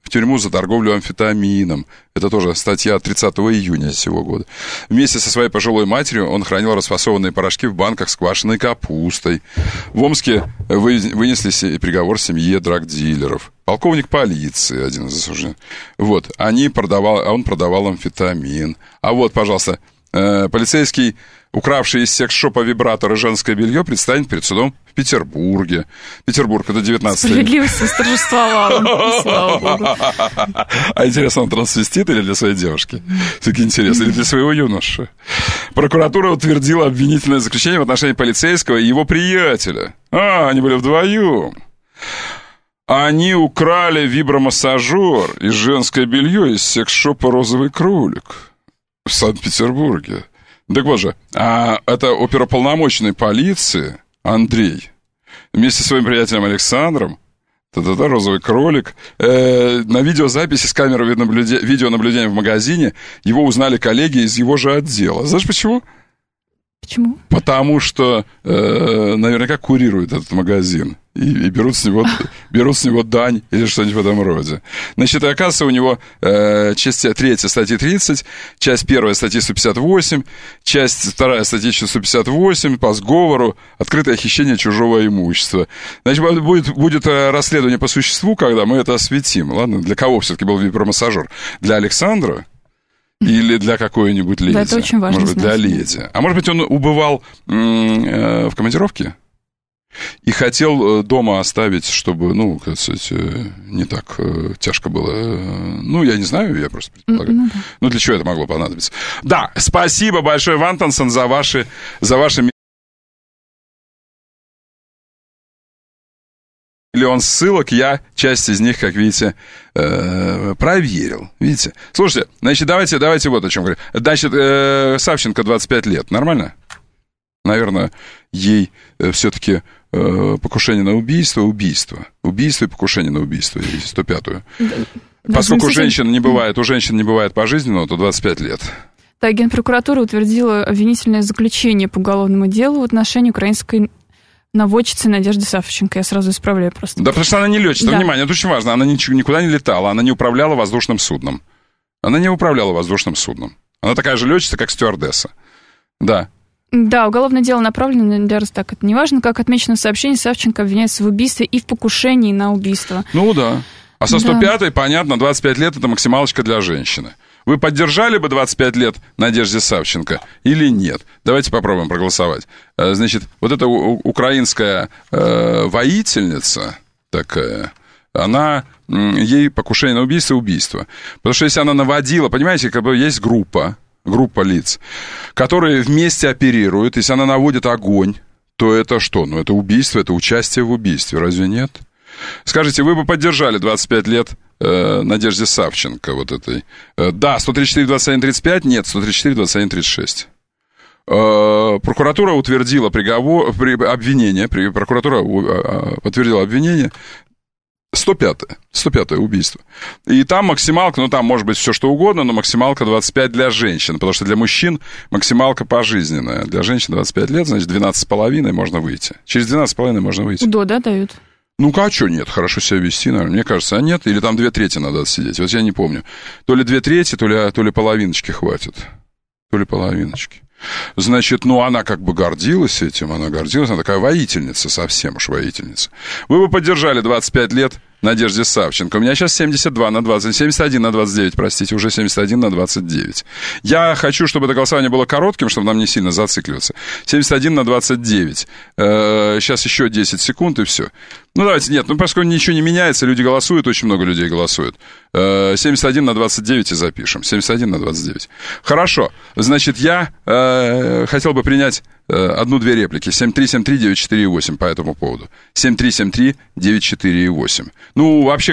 в тюрьму за торговлю амфетамином. Это тоже статья 30 июня сего года. Вместе со своей пожилой матерью он хранил расфасованные порошки в банках с квашеной капустой. В Омске вынесли приговор семье драгдилеров. Полковник полиции, один из осужденных. Вот, он продавал амфетамин. А вот, пожалуйста, полицейский, укравший из секс-шопа вибратор и женское белье, предстанет перед судом в Петербурге. Петербург, это 19 век. Справедливость восторжествовала, слава богу. А интересно, он трансвестит или для своей девушки? Все-таки интересно. Или для своего юноши? Прокуратура утвердила обвинительное заключение в отношении полицейского и его приятеля. Они были вдвоем. Они украли вибромассажер и женское белье из секс-шопа «Розовый кролик» в Санкт-Петербурге. Так вот же, это оперуполномоченный полиции Андрей вместе со своим приятелем Александром, «Розовый кролик», на видеозаписи с камеры видеонаблюдения в магазине его узнали коллеги из его же отдела. Знаешь почему? Почему? Потому что наверняка курирует этот магазин и берут с него дань или что-нибудь в этом роде. Значит, и оказывается, у него часть 3 статьи 30, часть 1 статьи 158, часть 2 статьи 158 по сговору, открытое хищение чужого имущества. Значит, будет расследование по существу, когда мы это осветим. Ладно, для кого все-таки был вибромассажер? Для Александра? Или для какой-нибудь леди? Да, это очень важно. Может быть, для леди. А может быть, он убывал в командировке и хотел дома оставить, чтобы, как сказать, не так тяжко было. Я не знаю, я просто предполагаю. Для чего это могло понадобиться? Да, спасибо большое, Вантонсон, за ваши миллион ссылок, я часть из них, как видите, проверил. Видите? Слушайте, значит, давайте вот о чем говорю. Значит, Савченко 25 лет. Нормально? Наверное, ей все-таки покушение на убийство и покушение на убийство, 105-ю. Поскольку у женщин не бывает пожизненного, то 25 лет. Да, Генпрокуратура утвердила обвинительное заключение по уголовному делу в отношении украинской наводчицы Надежды Савченко. Я сразу исправляю просто. Да, потому что она не летчица. Да. Внимание, это очень важно. Она никуда не летала, она не управляла воздушным судном. Она такая же летчица, как стюардесса. Да. Да, уголовное дело направлено на Ростак. Это неважно, как отмечено в сообщении, Савченко обвиняется в убийстве и в покушении на убийство. Да. А со 105-й, понятно, 25 лет это максималочка для женщины. Вы поддержали бы 25 лет Надежде Савченко или нет? Давайте попробуем проголосовать. Значит, вот эта украинская воительница такая, ей покушение на убийство. Потому что если она наводила, понимаете, есть группа лиц, которые вместе оперируют. Если она наводит огонь, то это что? Это убийство, это участие в убийстве, разве нет? Скажите, вы бы поддержали 25 лет Надежде Савченко вот этой? Да, 134-21-35, нет, 134-21-36. Прокуратура утвердила обвинение, прокуратура подтвердила обвинение, 105-е убийство. И там максималка, там может быть все что угодно, но максималка 25 для женщин, потому что для мужчин максималка пожизненная. Для женщин 25 лет, значит, 12,5 можно выйти. Через 12,5 можно выйти. УДО, да, дают? А что нет? Хорошо себя вести, наверное. Мне кажется, нет. Или там 2/3 надо отсидеть. Вот я не помню. То ли 2/3, то ли половиночки хватит. Значит, она как бы гордилась этим, она такая воительница, совсем уж воительница. Вы бы поддержали 25 лет Надежде Савченко. У меня сейчас 71 на 29, простите, уже 71 на 29. Я хочу, чтобы это голосование было коротким, чтобы нам не сильно зацикливаться. 71 на 29. Сейчас еще 10 секунд и все. Давайте, нет, поскольку ничего не меняется, люди голосуют, очень много людей голосуют. 71 на 29 и запишем. 71 на 29. Хорошо. Значит, я хотел бы принять 1-2 реплики. 7373948 по этому поводу. 7373948. Вообще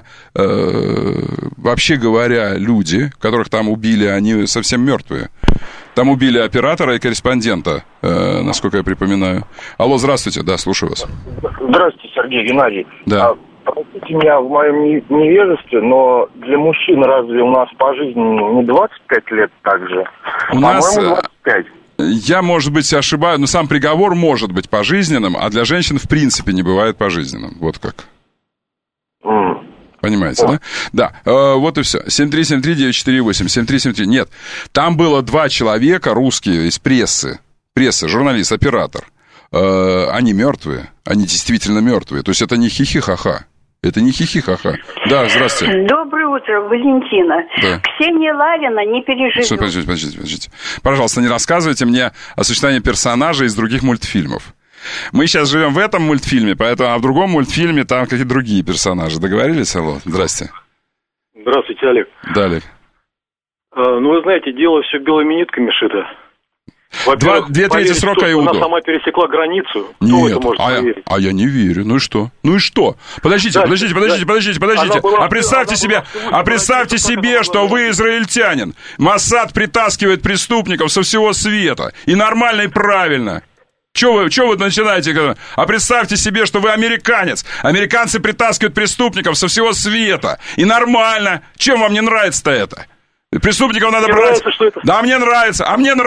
говоря, люди, которых там убили, они совсем мертвые. Там убили оператора и корреспондента, насколько я припоминаю. Алло, здравствуйте, да, слушаю вас. Здравствуйте, Сергей, Геннадий. Да. Простите меня в моем невежестве, но для мужчин разве у нас по жизни не 25 лет так же? У нас... 25. Я, может быть, ошибаюсь, но сам приговор может быть пожизненным, а для женщин в принципе не бывает пожизненным. Вот как. Понимаете, да? Да, вот и все. 7373948, 7373. Нет, там было 2 человека русские из прессы, журналист, оператор. Они мертвые, они действительно мертвые. То есть это не хихи-ха-ха. Это не хихи-ха-ха. Да, здравствуйте. Доброе утро, Валентина. Да. Ксения Ларина не переживет. Подождите. Пожалуйста, не рассказывайте мне о существовании персонажей из других мультфильмов. Мы сейчас живем в этом мультфильме, поэтому, а в другом мультфильме там какие-то другие персонажи. Договорились? Алло, здрасте. Здравствуйте, Олег. Да, Олег. Ну, вы знаете, дело все белыми нитками шито. Во-первых, 2/3 срока Иуду. Она сама пересекла границу. Кто Нет, это может поверить? я не верю. Ну и что? Подождите. А представьте себе, что вы израильтянин. Моссад притаскивает преступников со всего света. И нормально, и правильно. Чего вы начинаете? А представьте себе, что вы американец. Американцы притаскивают преступников со всего света. И нормально. Чем вам не нравится-то это? Преступников надо брать. Да, мне нравится,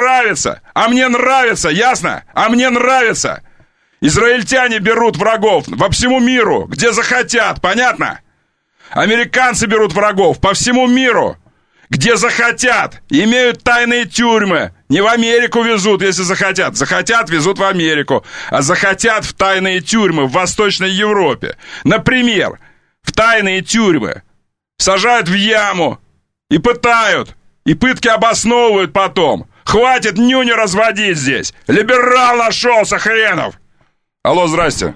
ясно? А мне нравится. Израильтяне берут врагов по всему миру, где захотят, понятно? Американцы берут врагов по всему миру, где захотят. Имеют тайные тюрьмы. Не в Америку везут, если захотят. Захотят, везут в Америку. А захотят в тайные тюрьмы в Восточной Европе. Например, в тайные тюрьмы сажают в яму и пытают. И пытки обосновывают потом. Хватит нюню разводить здесь. Либерал нашелся, хренов. Алло, здрасте.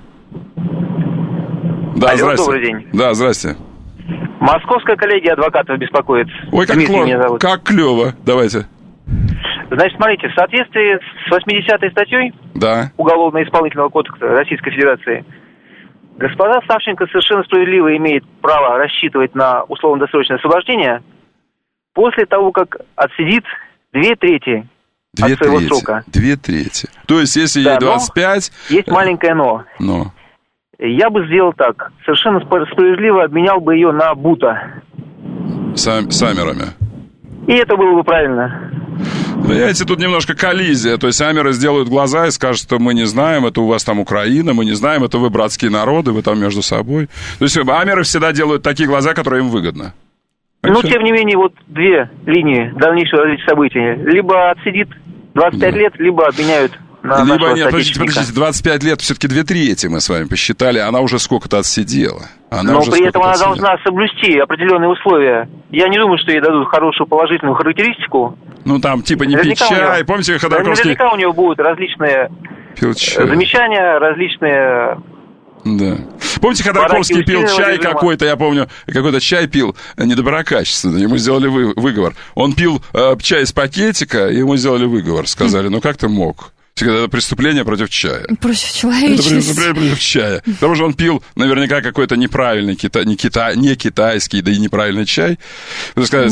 Да, здрасте. Добрый день. Да, здрасте. Московская коллегия адвокатов беспокоит. Ой, как клево. Давайте. Значит, смотрите, в соответствии с 80-й статьей Уголовно-исполнительного кодекса Российской Федерации, господа Савченко совершенно справедливо имеет право рассчитывать на условно-досрочное освобождение после того, как отсидит 2/3 от своего срока. 2/3. То есть, если ей 25... Есть маленькое но. Но. Я бы сделал так. Совершенно справедливо обменял бы ее на Бута. Саммерами. И это было бы правильно. Понимаете, тут немножко коллизия. То есть амеры сделают глаза и скажут, что мы не знаем, это у вас там Украина, мы не знаем, это вы братские народы, вы там между собой. То есть амеры всегда делают такие глаза, которые им выгодно. Но, тем не менее, вот 2 линии дальнейшего развития событий. Либо отсидит 25 лет, либо обменяют на либо нет, подождите, 25 лет, все-таки 2/3 мы с вами посчитали, она уже сколько-то отсидела. Но при этом она должна соблюсти определенные условия. Я не думаю, что ей дадут хорошую положительную характеристику. Ну, там, типа, не пить чай. Помните, Ходорковский... Наверняка у него будут различные замечания, различные... Да. Помните, Ходорковский пил чай какой-то, я помню, какой-то чай пил недоброкачественный, ему сделали выговор. Он пил чай из пакетика, и ему сделали выговор. Сказали, ну как ты мог? Это преступление против чая. Против человечности. Это преступление против чая. Потому что он пил наверняка какой-то неправильный, не китайский, да и неправильный чай. Сказали,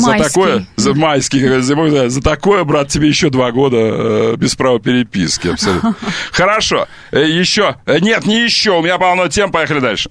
за такое, брат, тебе еще 2 года без права переписки. Абсолютно. Хорошо. Еще. Нет, не еще. У меня полно тем. Поехали дальше.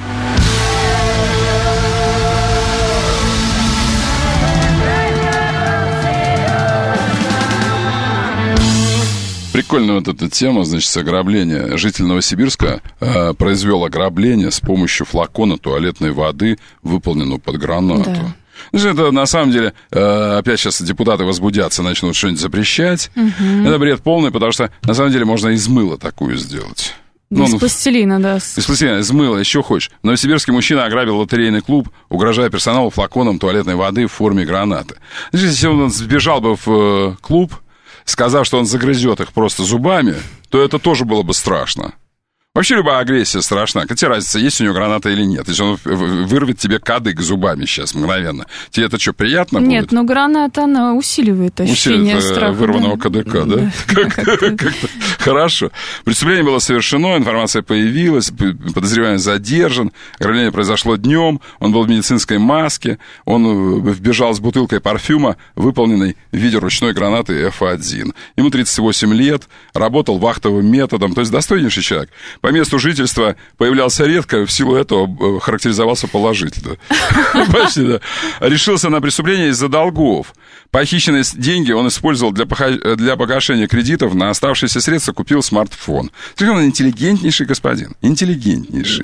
Прикольная вот эта тема, значит, ограбления. Житель Новосибирска произвел ограбление с помощью флакона туалетной воды, выполненного под гранату. Да. Это, на самом деле, опять сейчас депутаты возбудятся, начнут что-нибудь запрещать. Угу. Это бред полный, потому что, на самом деле, можно из мыла такую сделать. Из пластилина, да. Из пластилина, из мыла, еще хочешь. Новосибирский мужчина ограбил лотерейный клуб, угрожая персоналу флаконом туалетной воды в форме гранаты. Если он сбежал бы в клуб, сказав, что он загрызет их просто зубами, то это тоже было бы страшно. Вообще любая агрессия страшна. Какая разница, есть у него граната или нет? Если он вырвет тебе кадык зубами сейчас мгновенно, тебе это что, приятно будет? Нет, но граната, она усиливает ощущение страха. Вырванного кадыка, да? Как-то хорошо. Преступление было совершено, информация появилась, подозреваемый задержан, ограбление произошло днем, он был в медицинской маске, он вбежал с бутылкой парфюма, выполненной в виде ручной гранаты F1. Ему 38 лет, работал вахтовым методом, то есть достойнейший человек. По месту жительства появлялся редко, в силу этого характеризовался положительно. Почти, да. Решился на преступление из-за долгов. Похищенные деньги он использовал для погашения кредитов, на оставшиеся средства купил смартфон. Он интеллигентнейший господин. Интеллигентнейший.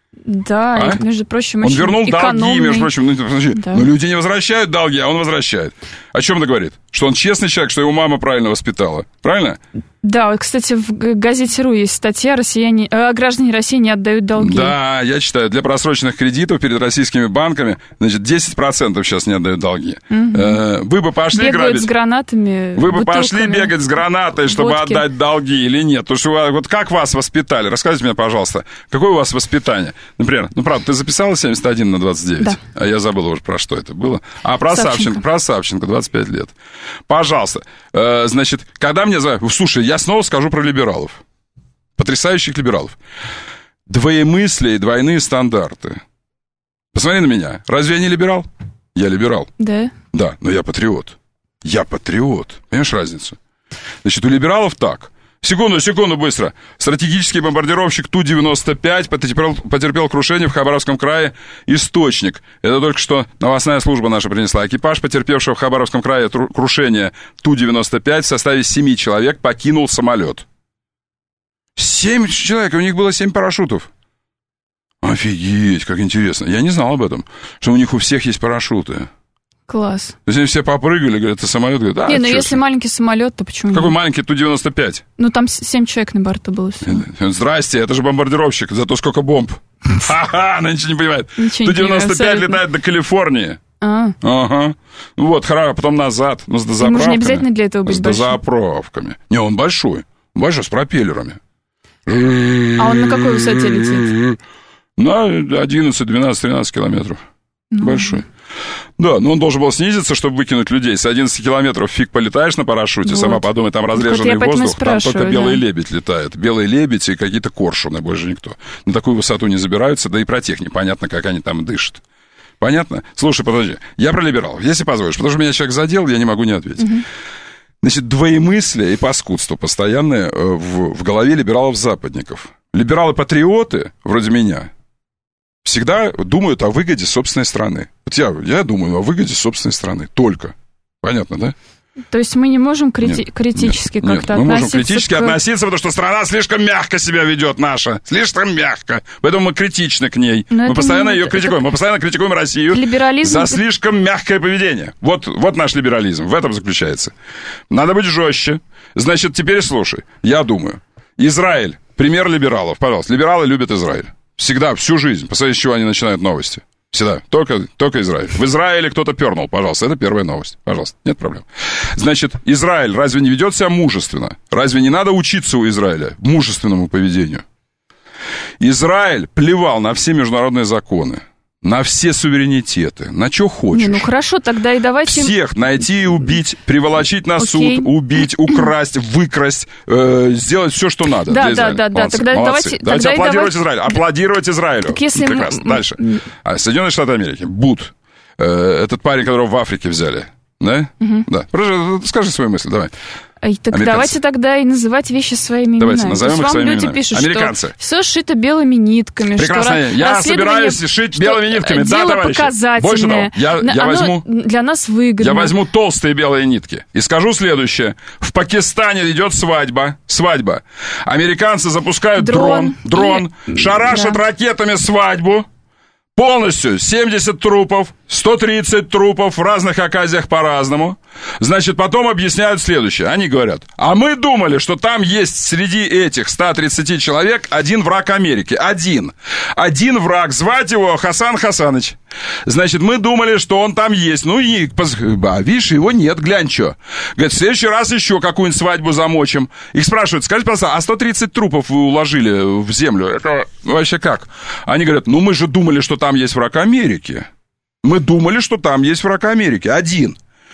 Да, между прочим, он вернул долги, между прочим. Но люди не возвращают долги, а он возвращает. О чем это говорит? Что он честный человек, что его мама правильно воспитала. Правильно? Да, кстати, в газете «Ру» есть статья «Граждане России не отдают долги». Да, я читаю. Для просроченных кредитов перед российскими банками, значит, 10% сейчас не отдают долги. Угу. Вы бы пошли бегают грабить... с гранатами, Вы бы пошли бегать с гранатой, чтобы отдать долги или нет? Потому что вот как вас воспитали? Расскажите мне, пожалуйста, какое у вас воспитание? Например, правда, ты записала 71 на 29? Да. А я забыл уже, про что это было. Про Савченко, 25 лет. Пожалуйста. Значит, когда мне... Слушай, я снова скажу про либералов. Потрясающих либералов. Двоемыслие и двойные стандарты. Посмотри на меня. Разве я не либерал? Я либерал. Да. Да, но я патриот. Я патриот. Понимаешь разницу? Значит, у либералов так. Секунду, быстро. Стратегический бомбардировщик Ту-95 потерпел крушение в Хабаровском крае. Источник. Это только что новостная служба наша принесла. Экипаж, потерпевшего в Хабаровском крае крушение Ту-95 в составе 7 человек покинул самолет. 7 человек, у них было 7 парашютов. Офигеть, как интересно. Я не знал об этом, что у них у всех есть парашюты. Класс. То есть они все попрыгали, говорят, это самолет. Говорят, не, ну если маленький самолет, то почему Какой маленький? Ту-95. Ну там 7 человек на борту было. Здрасте, это же бомбардировщик, зато сколько бомб. Ха-ха, она ничего не понимает. Ту-95 летает до Калифорнии. Ага. Вот, хорошо, потом назад, но с дозаправками. Можно не обязательно для этого быть с дозаправками. Не, он большой, с пропеллерами. А он на какой высоте летит? На 11, 12, 13 километров. Большой. Да, но он должен был снизиться, чтобы выкинуть людей. С 11 километров фиг полетаешь на парашюте, вот. Сама подумай, там разреженный воздух, там только белый лебедь летает. Белый лебедь и какие-то коршуны, больше никто. На такую высоту не забираются, да и про тех непонятно, как они там дышат. Понятно? Слушай, подожди, я про либералов, если позволишь, потому что меня человек задел, я не могу не ответить. Угу. Значит, двоемыслие и паскудство постоянное в голове либералов-западников. Либералы-патриоты, вроде меня, всегда думают о выгоде собственной страны. Вот я думаю о выгоде собственной страны. Только. Понятно, да? То есть мы не можем критически как-то относиться? Мы можем критически относиться, потому что страна слишком мягко себя ведет наша. Слишком мягко. Поэтому мы критичны к ней. Мы постоянно ее критикуем. Мы постоянно критикуем Россию за слишком мягкое поведение. Вот наш либерализм. В этом заключается. Надо быть жестче. Значит, теперь слушай. Я думаю. Израиль. Пример либералов. Пожалуйста. Либералы любят Израиль. Всегда, всю жизнь. Посмотри, с чего они начинают новости. Всегда. Только Израиль. В Израиле кто-то пернул, пожалуйста. Это первая новость. Пожалуйста. Нет проблем. Значит, Израиль разве не ведет себя мужественно? Разве не надо учиться у Израиля мужественному поведению? Израиль плевал на все международные законы, на все суверенитеты, на что хочешь. Ну хорошо, тогда и давайте... Всех найти и убить, приволочить на суд, убить, украсть, выкрасть, сделать все, что надо для Израиля. Да. Тогда давайте аплодировать Израилю. Аплодировать Израилю. Если прекрасно. Дальше. Соединенные Штаты Америки. Бут. Этот парень, которого в Африке взяли. Да? Да. Скажи свою мысль, давай. Так давайте тогда и называть вещи своими давайте, именами. Назовем их своими люди именами. пишут, американцы. Что все сшито белыми нитками. Прекрасно. Что я собираюсь шить белыми нитками. Да, товарищи. Больше того, я возьму... Для нас выгодно. Я возьму толстые белые нитки и скажу следующее. В Пакистане идет свадьба. Американцы запускают дрон, шарашат ракетами свадьбу. Полностью 70 трупов, 130 трупов, в разных оказиях по-разному. Значит, потом объясняют следующее. Они говорят, а мы думали, что там есть среди этих 130 человек один враг Америки. Один враг, звать его Хасан Хасаныч. Значит, мы думали, что он там есть. Ну и, видишь, его нет, глянь, что. Говорят, в следующий раз еще какую-нибудь свадьбу замочим. Их спрашивают, скажите, пожалуйста, а 130 трупов вы уложили в землю? Это вообще как? Они говорят, ну мы же думали, что там есть враг Америки. Мы думали, что там есть враг Америки. Один.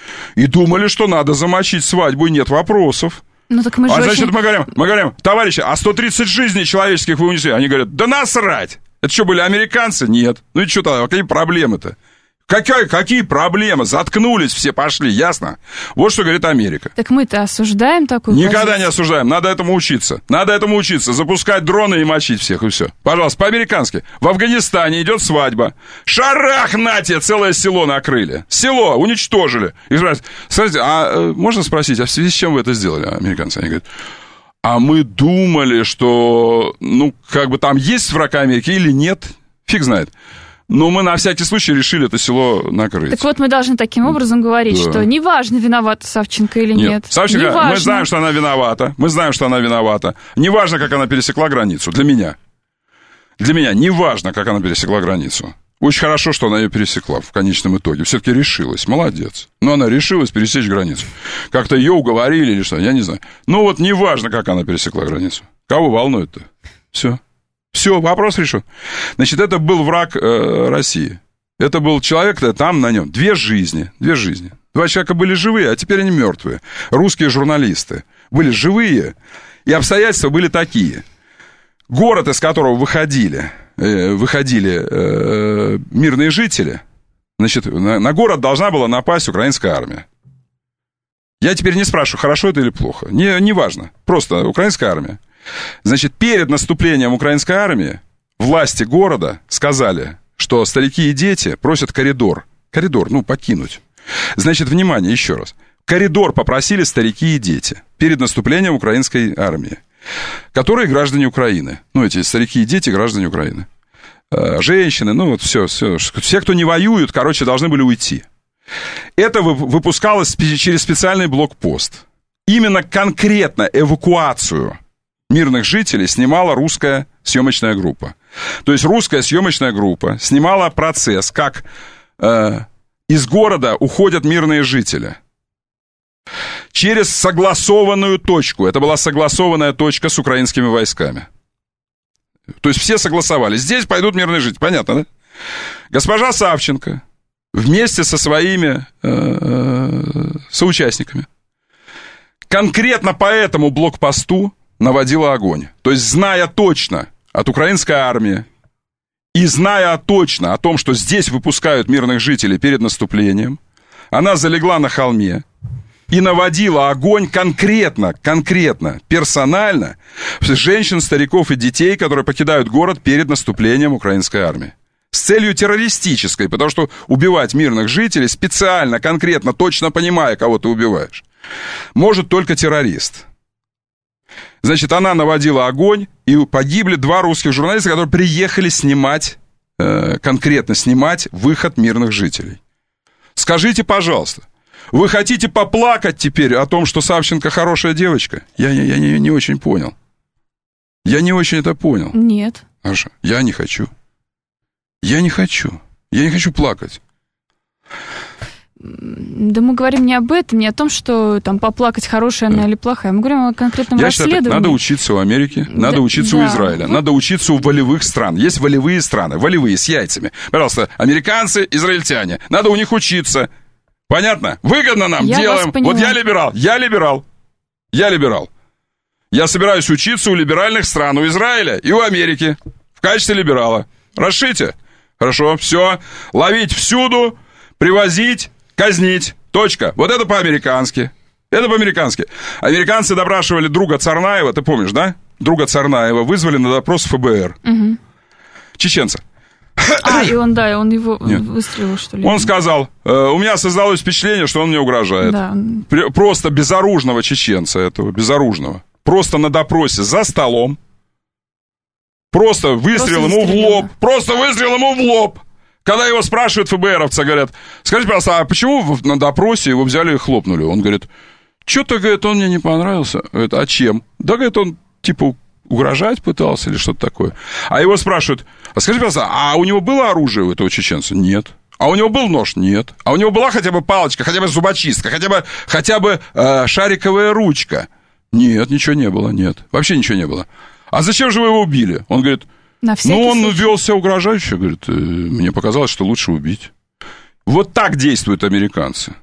И думали, что надо замочить свадьбу, и нет вопросов. Ну, так мы же значит, мы говорим, товарищи, а 130 жизней человеческих вы унесли? Они говорят, да насрать! Это что, были американцы? Нет. Ну и что тогда, какие проблемы-то? Какие проблемы? Заткнулись все, пошли, ясно? Вот что говорит Америка. Так мы-то осуждаем такую Никогда позицию? Не осуждаем, надо этому учиться. Запускать дроны и мочить всех, и все. Пожалуйста, по-американски. В Афганистане идет свадьба. Шарах, на тебе, целое село накрыли. Село уничтожили. И спрашивают, скажите, а можно спросить, а в связи с чем вы это сделали, американцы? Они говорят, а мы думали, что, там есть враг Америки или нет? Фиг знает. Но мы на всякий случай решили это село накрыть. Так вот, мы должны таким образом говорить, что неважно, виновата Савченко или нет. Савченко, мы знаем, что она виновата. Неважно, как она пересекла границу. Для меня неважно, как она пересекла границу. Очень хорошо, что она ее пересекла в конечном итоге. Все-таки решилась. Молодец. Но она решилась пересечь границу. Как-то ее уговорили или что, я не знаю. Ну вот неважно, как она пересекла границу. Кого волнует-то? Все, вопрос решен. Значит, это был враг России. Это был человек, там на нем две жизни. Два человека были живые, а теперь они мертвые. Русские журналисты были живые, и обстоятельства были такие. Город, из которого выходили мирные жители, значит, на город должна была напасть украинская армия. Я теперь не спрашиваю, хорошо это или плохо. Не важно. Просто украинская армия. Значит, перед наступлением украинской армии власти города сказали, что старики и дети просят коридор, покинуть. Значит, внимание, еще раз. Коридор попросили старики и дети перед наступлением украинской армии, которые граждане Украины. Эти старики и дети граждане Украины. Женщины, все, кто не воюют, должны были уйти. Это выпускалось через специальный блокпост. Именно конкретно эвакуацию мирных жителей снимала русская съемочная группа. То есть русская съемочная группа снимала процесс, как из города уходят мирные жители. Через согласованную точку. Это была согласованная точка с украинскими войсками. То есть все согласовали. Здесь пойдут мирные жители. Понятно, да? Госпожа Савченко вместе со своими соучастниками конкретно по этому блокпосту наводила огонь. То есть, зная точно от украинской армии и зная точно о том, что здесь выпускают мирных жителей перед наступлением, она залегла на холме и наводила огонь конкретно, персонально женщин, стариков и детей, которые покидают город перед наступлением украинской армии. С целью террористической, потому что убивать мирных жителей специально, конкретно, точно понимая, кого ты убиваешь, может только террорист. Значит, она наводила огонь, и погибли 2 русских журналиста, которые приехали конкретно снимать выход мирных жителей. Скажите, пожалуйста, вы хотите поплакать теперь о том, что Савченко хорошая девочка? Я не очень понял. Я не очень это понял. Нет. Аша, я не хочу. Я не хочу плакать. Да мы говорим не об этом, не о том, что там поплакать, хорошая она или плохая. Мы говорим о конкретном расследовании. Я считаю, надо учиться у Америки, надо учиться у Израиля, надо учиться у волевых стран. Есть волевые страны, волевые, с яйцами. Пожалуйста, американцы, израильтяне, надо у них учиться. Понятно? Выгодно нам, делаем. Вот я либерал. Я собираюсь учиться у либеральных стран, у Израиля и у Америки в качестве либерала. Расшите? Хорошо, все. Ловить всюду, привозить, казнить. Точка. Вот это по-американски. Американцы допрашивали друга Царнаева, ты помнишь, да? Друга Царнаева вызвали на допрос в ФБР. Угу. Чеченца. И он его выстрелил, что ли? Он сказал, у меня создалось впечатление, что он мне угрожает. Да. Просто безоружного чеченца этого, безоружного. Просто на допросе за столом. Просто выстрел ему в лоб. Когда его спрашивают ФБРовцы, говорят, скажите, пожалуйста, а почему на допросе его взяли и хлопнули? Он говорит, что-то, говорит, он мне не понравился. Говорит, а чем? Да, говорит, он, угрожать пытался или что-то такое. А его спрашивают, а скажите, пожалуйста, а у него было оружие у этого чеченца? Нет. А у него был нож? Нет. А у него была хотя бы палочка, хотя бы зубочистка, хотя бы шариковая ручка? Нет, ничего не было, нет. Вообще ничего не было. А зачем же вы его убили? Он говорит, он вел себя угрожающе, говорит, мне показалось, что лучше убить. Вот так действуют американцы.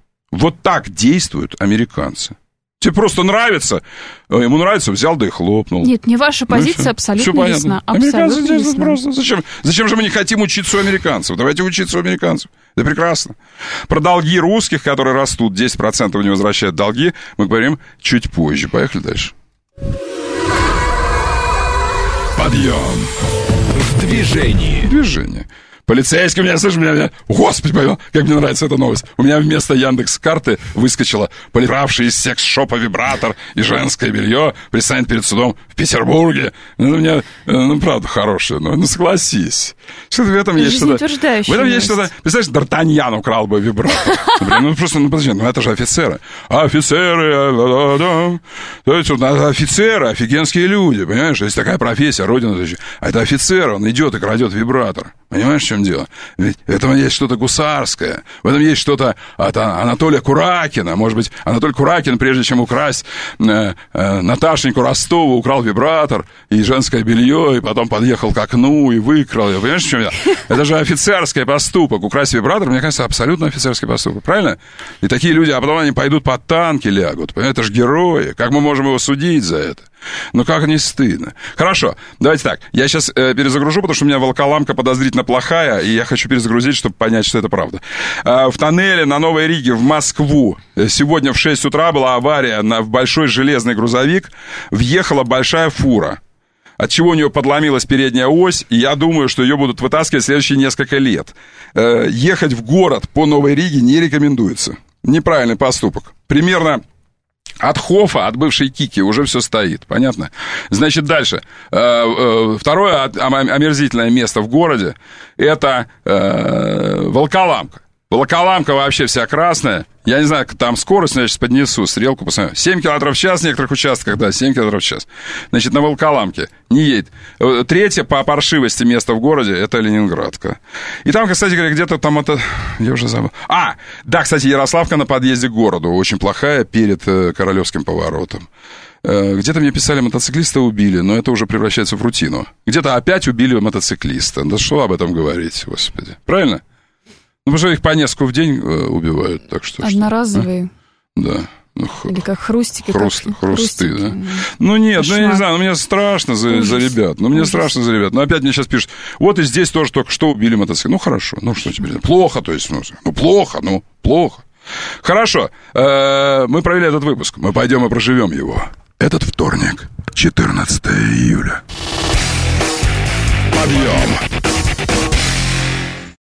Тебе просто нравится, ему нравится, взял да и хлопнул. Нет, не ваша позиция абсолютно ясна. Американцы действуют просто. Зачем же мы не хотим учиться у американцев? Давайте учиться у американцев. Это прекрасно. Про долги русских, которые растут, 10% не возвращают долги, мы говорим чуть позже. Поехали дальше. Подъем. В движении. Полицейский меня, слышишь, Господи, как мне нравится эта новость. У меня вместо Яндекс.Карты выскочила: полетравший из секс-шопа вибратор и женское белье предстанет перед судом в Петербурге. Ну, у меня, правда, хорошее. Ну, согласись. Что-то в этом есть что-то. В этом есть что-то. Представляешь, Д'Артаньян украл бы вибратор. Например, просто, подожди, это же офицеры. Офицеры, то есть офицеры, офигенские люди, понимаешь? Есть такая профессия, родина. А это офицер, он идет и крадет вибратор. Понимаешь, в чем дело? Ведь в этом есть что-то гусарское, в этом есть что-то от Анатолия Куракина. Может быть, Анатолий Куракин, прежде чем украсть Наташеньку Ростову, украл вибратор и женское белье, и потом подъехал к окну и выкрал ее. Понимаешь, в чем дело? Это же офицерский поступок. Украсть вибратор, мне кажется, абсолютно офицерский поступок. Правильно? И такие люди, а потом они пойдут под танки лягут. Понимаешь, это же герои. Как мы можем его судить за это? Ну, как не стыдно. Хорошо, давайте так. Я сейчас перезагружу, потому что у меня волоколамка подозрительно плохая, и я хочу перезагрузить, чтобы понять, что это правда. В тоннеле на Новой Риге в Москву сегодня в 6 утра была авария. В большой железный грузовик въехала большая фура, от чего у нее подломилась передняя ось, и я думаю, что ее будут вытаскивать в следующие несколько лет. Ехать в город по Новой Риге не рекомендуется. Неправильный поступок. Примерно от Хофа, от бывшей Кики уже все стоит, понятно? Значит, дальше. Второе омерзительное место в городе – это Волоколамка. Волоколамка вообще вся красная. Я не знаю, там скорость, я сейчас поднесу, стрелку посмотрю. 7 км в час в некоторых участках, да, 7 км в час. Значит, на Волоколамке не едет. Третье по паршивости место в городе – это Ленинградка. И там, кстати говоря, где-то там это... Я уже забыл. Да, кстати, Ярославка на подъезде к городу. Очень плохая перед Королевским поворотом. Где-то мне писали, мотоциклиста убили, но это уже превращается в рутину. Где-то опять убили мотоциклиста. Да что об этом говорить, господи. Правильно? Ну, потому что их по нескольку в день убивают, так что... Одноразовые. Да. Или как хрустики. Хрусты, да? Ну, нет, кошмар. Я не знаю, мне страшно за ребят. Мне страшно за ребят. Но опять мне сейчас пишут, вот и здесь тоже только что убили мотоцикл. Ну, хорошо, ну, что теперь? Плохо, то есть, плохо. Хорошо, мы провели этот выпуск. Мы пойдем и проживем его. Этот вторник, 14 июля. Подъем.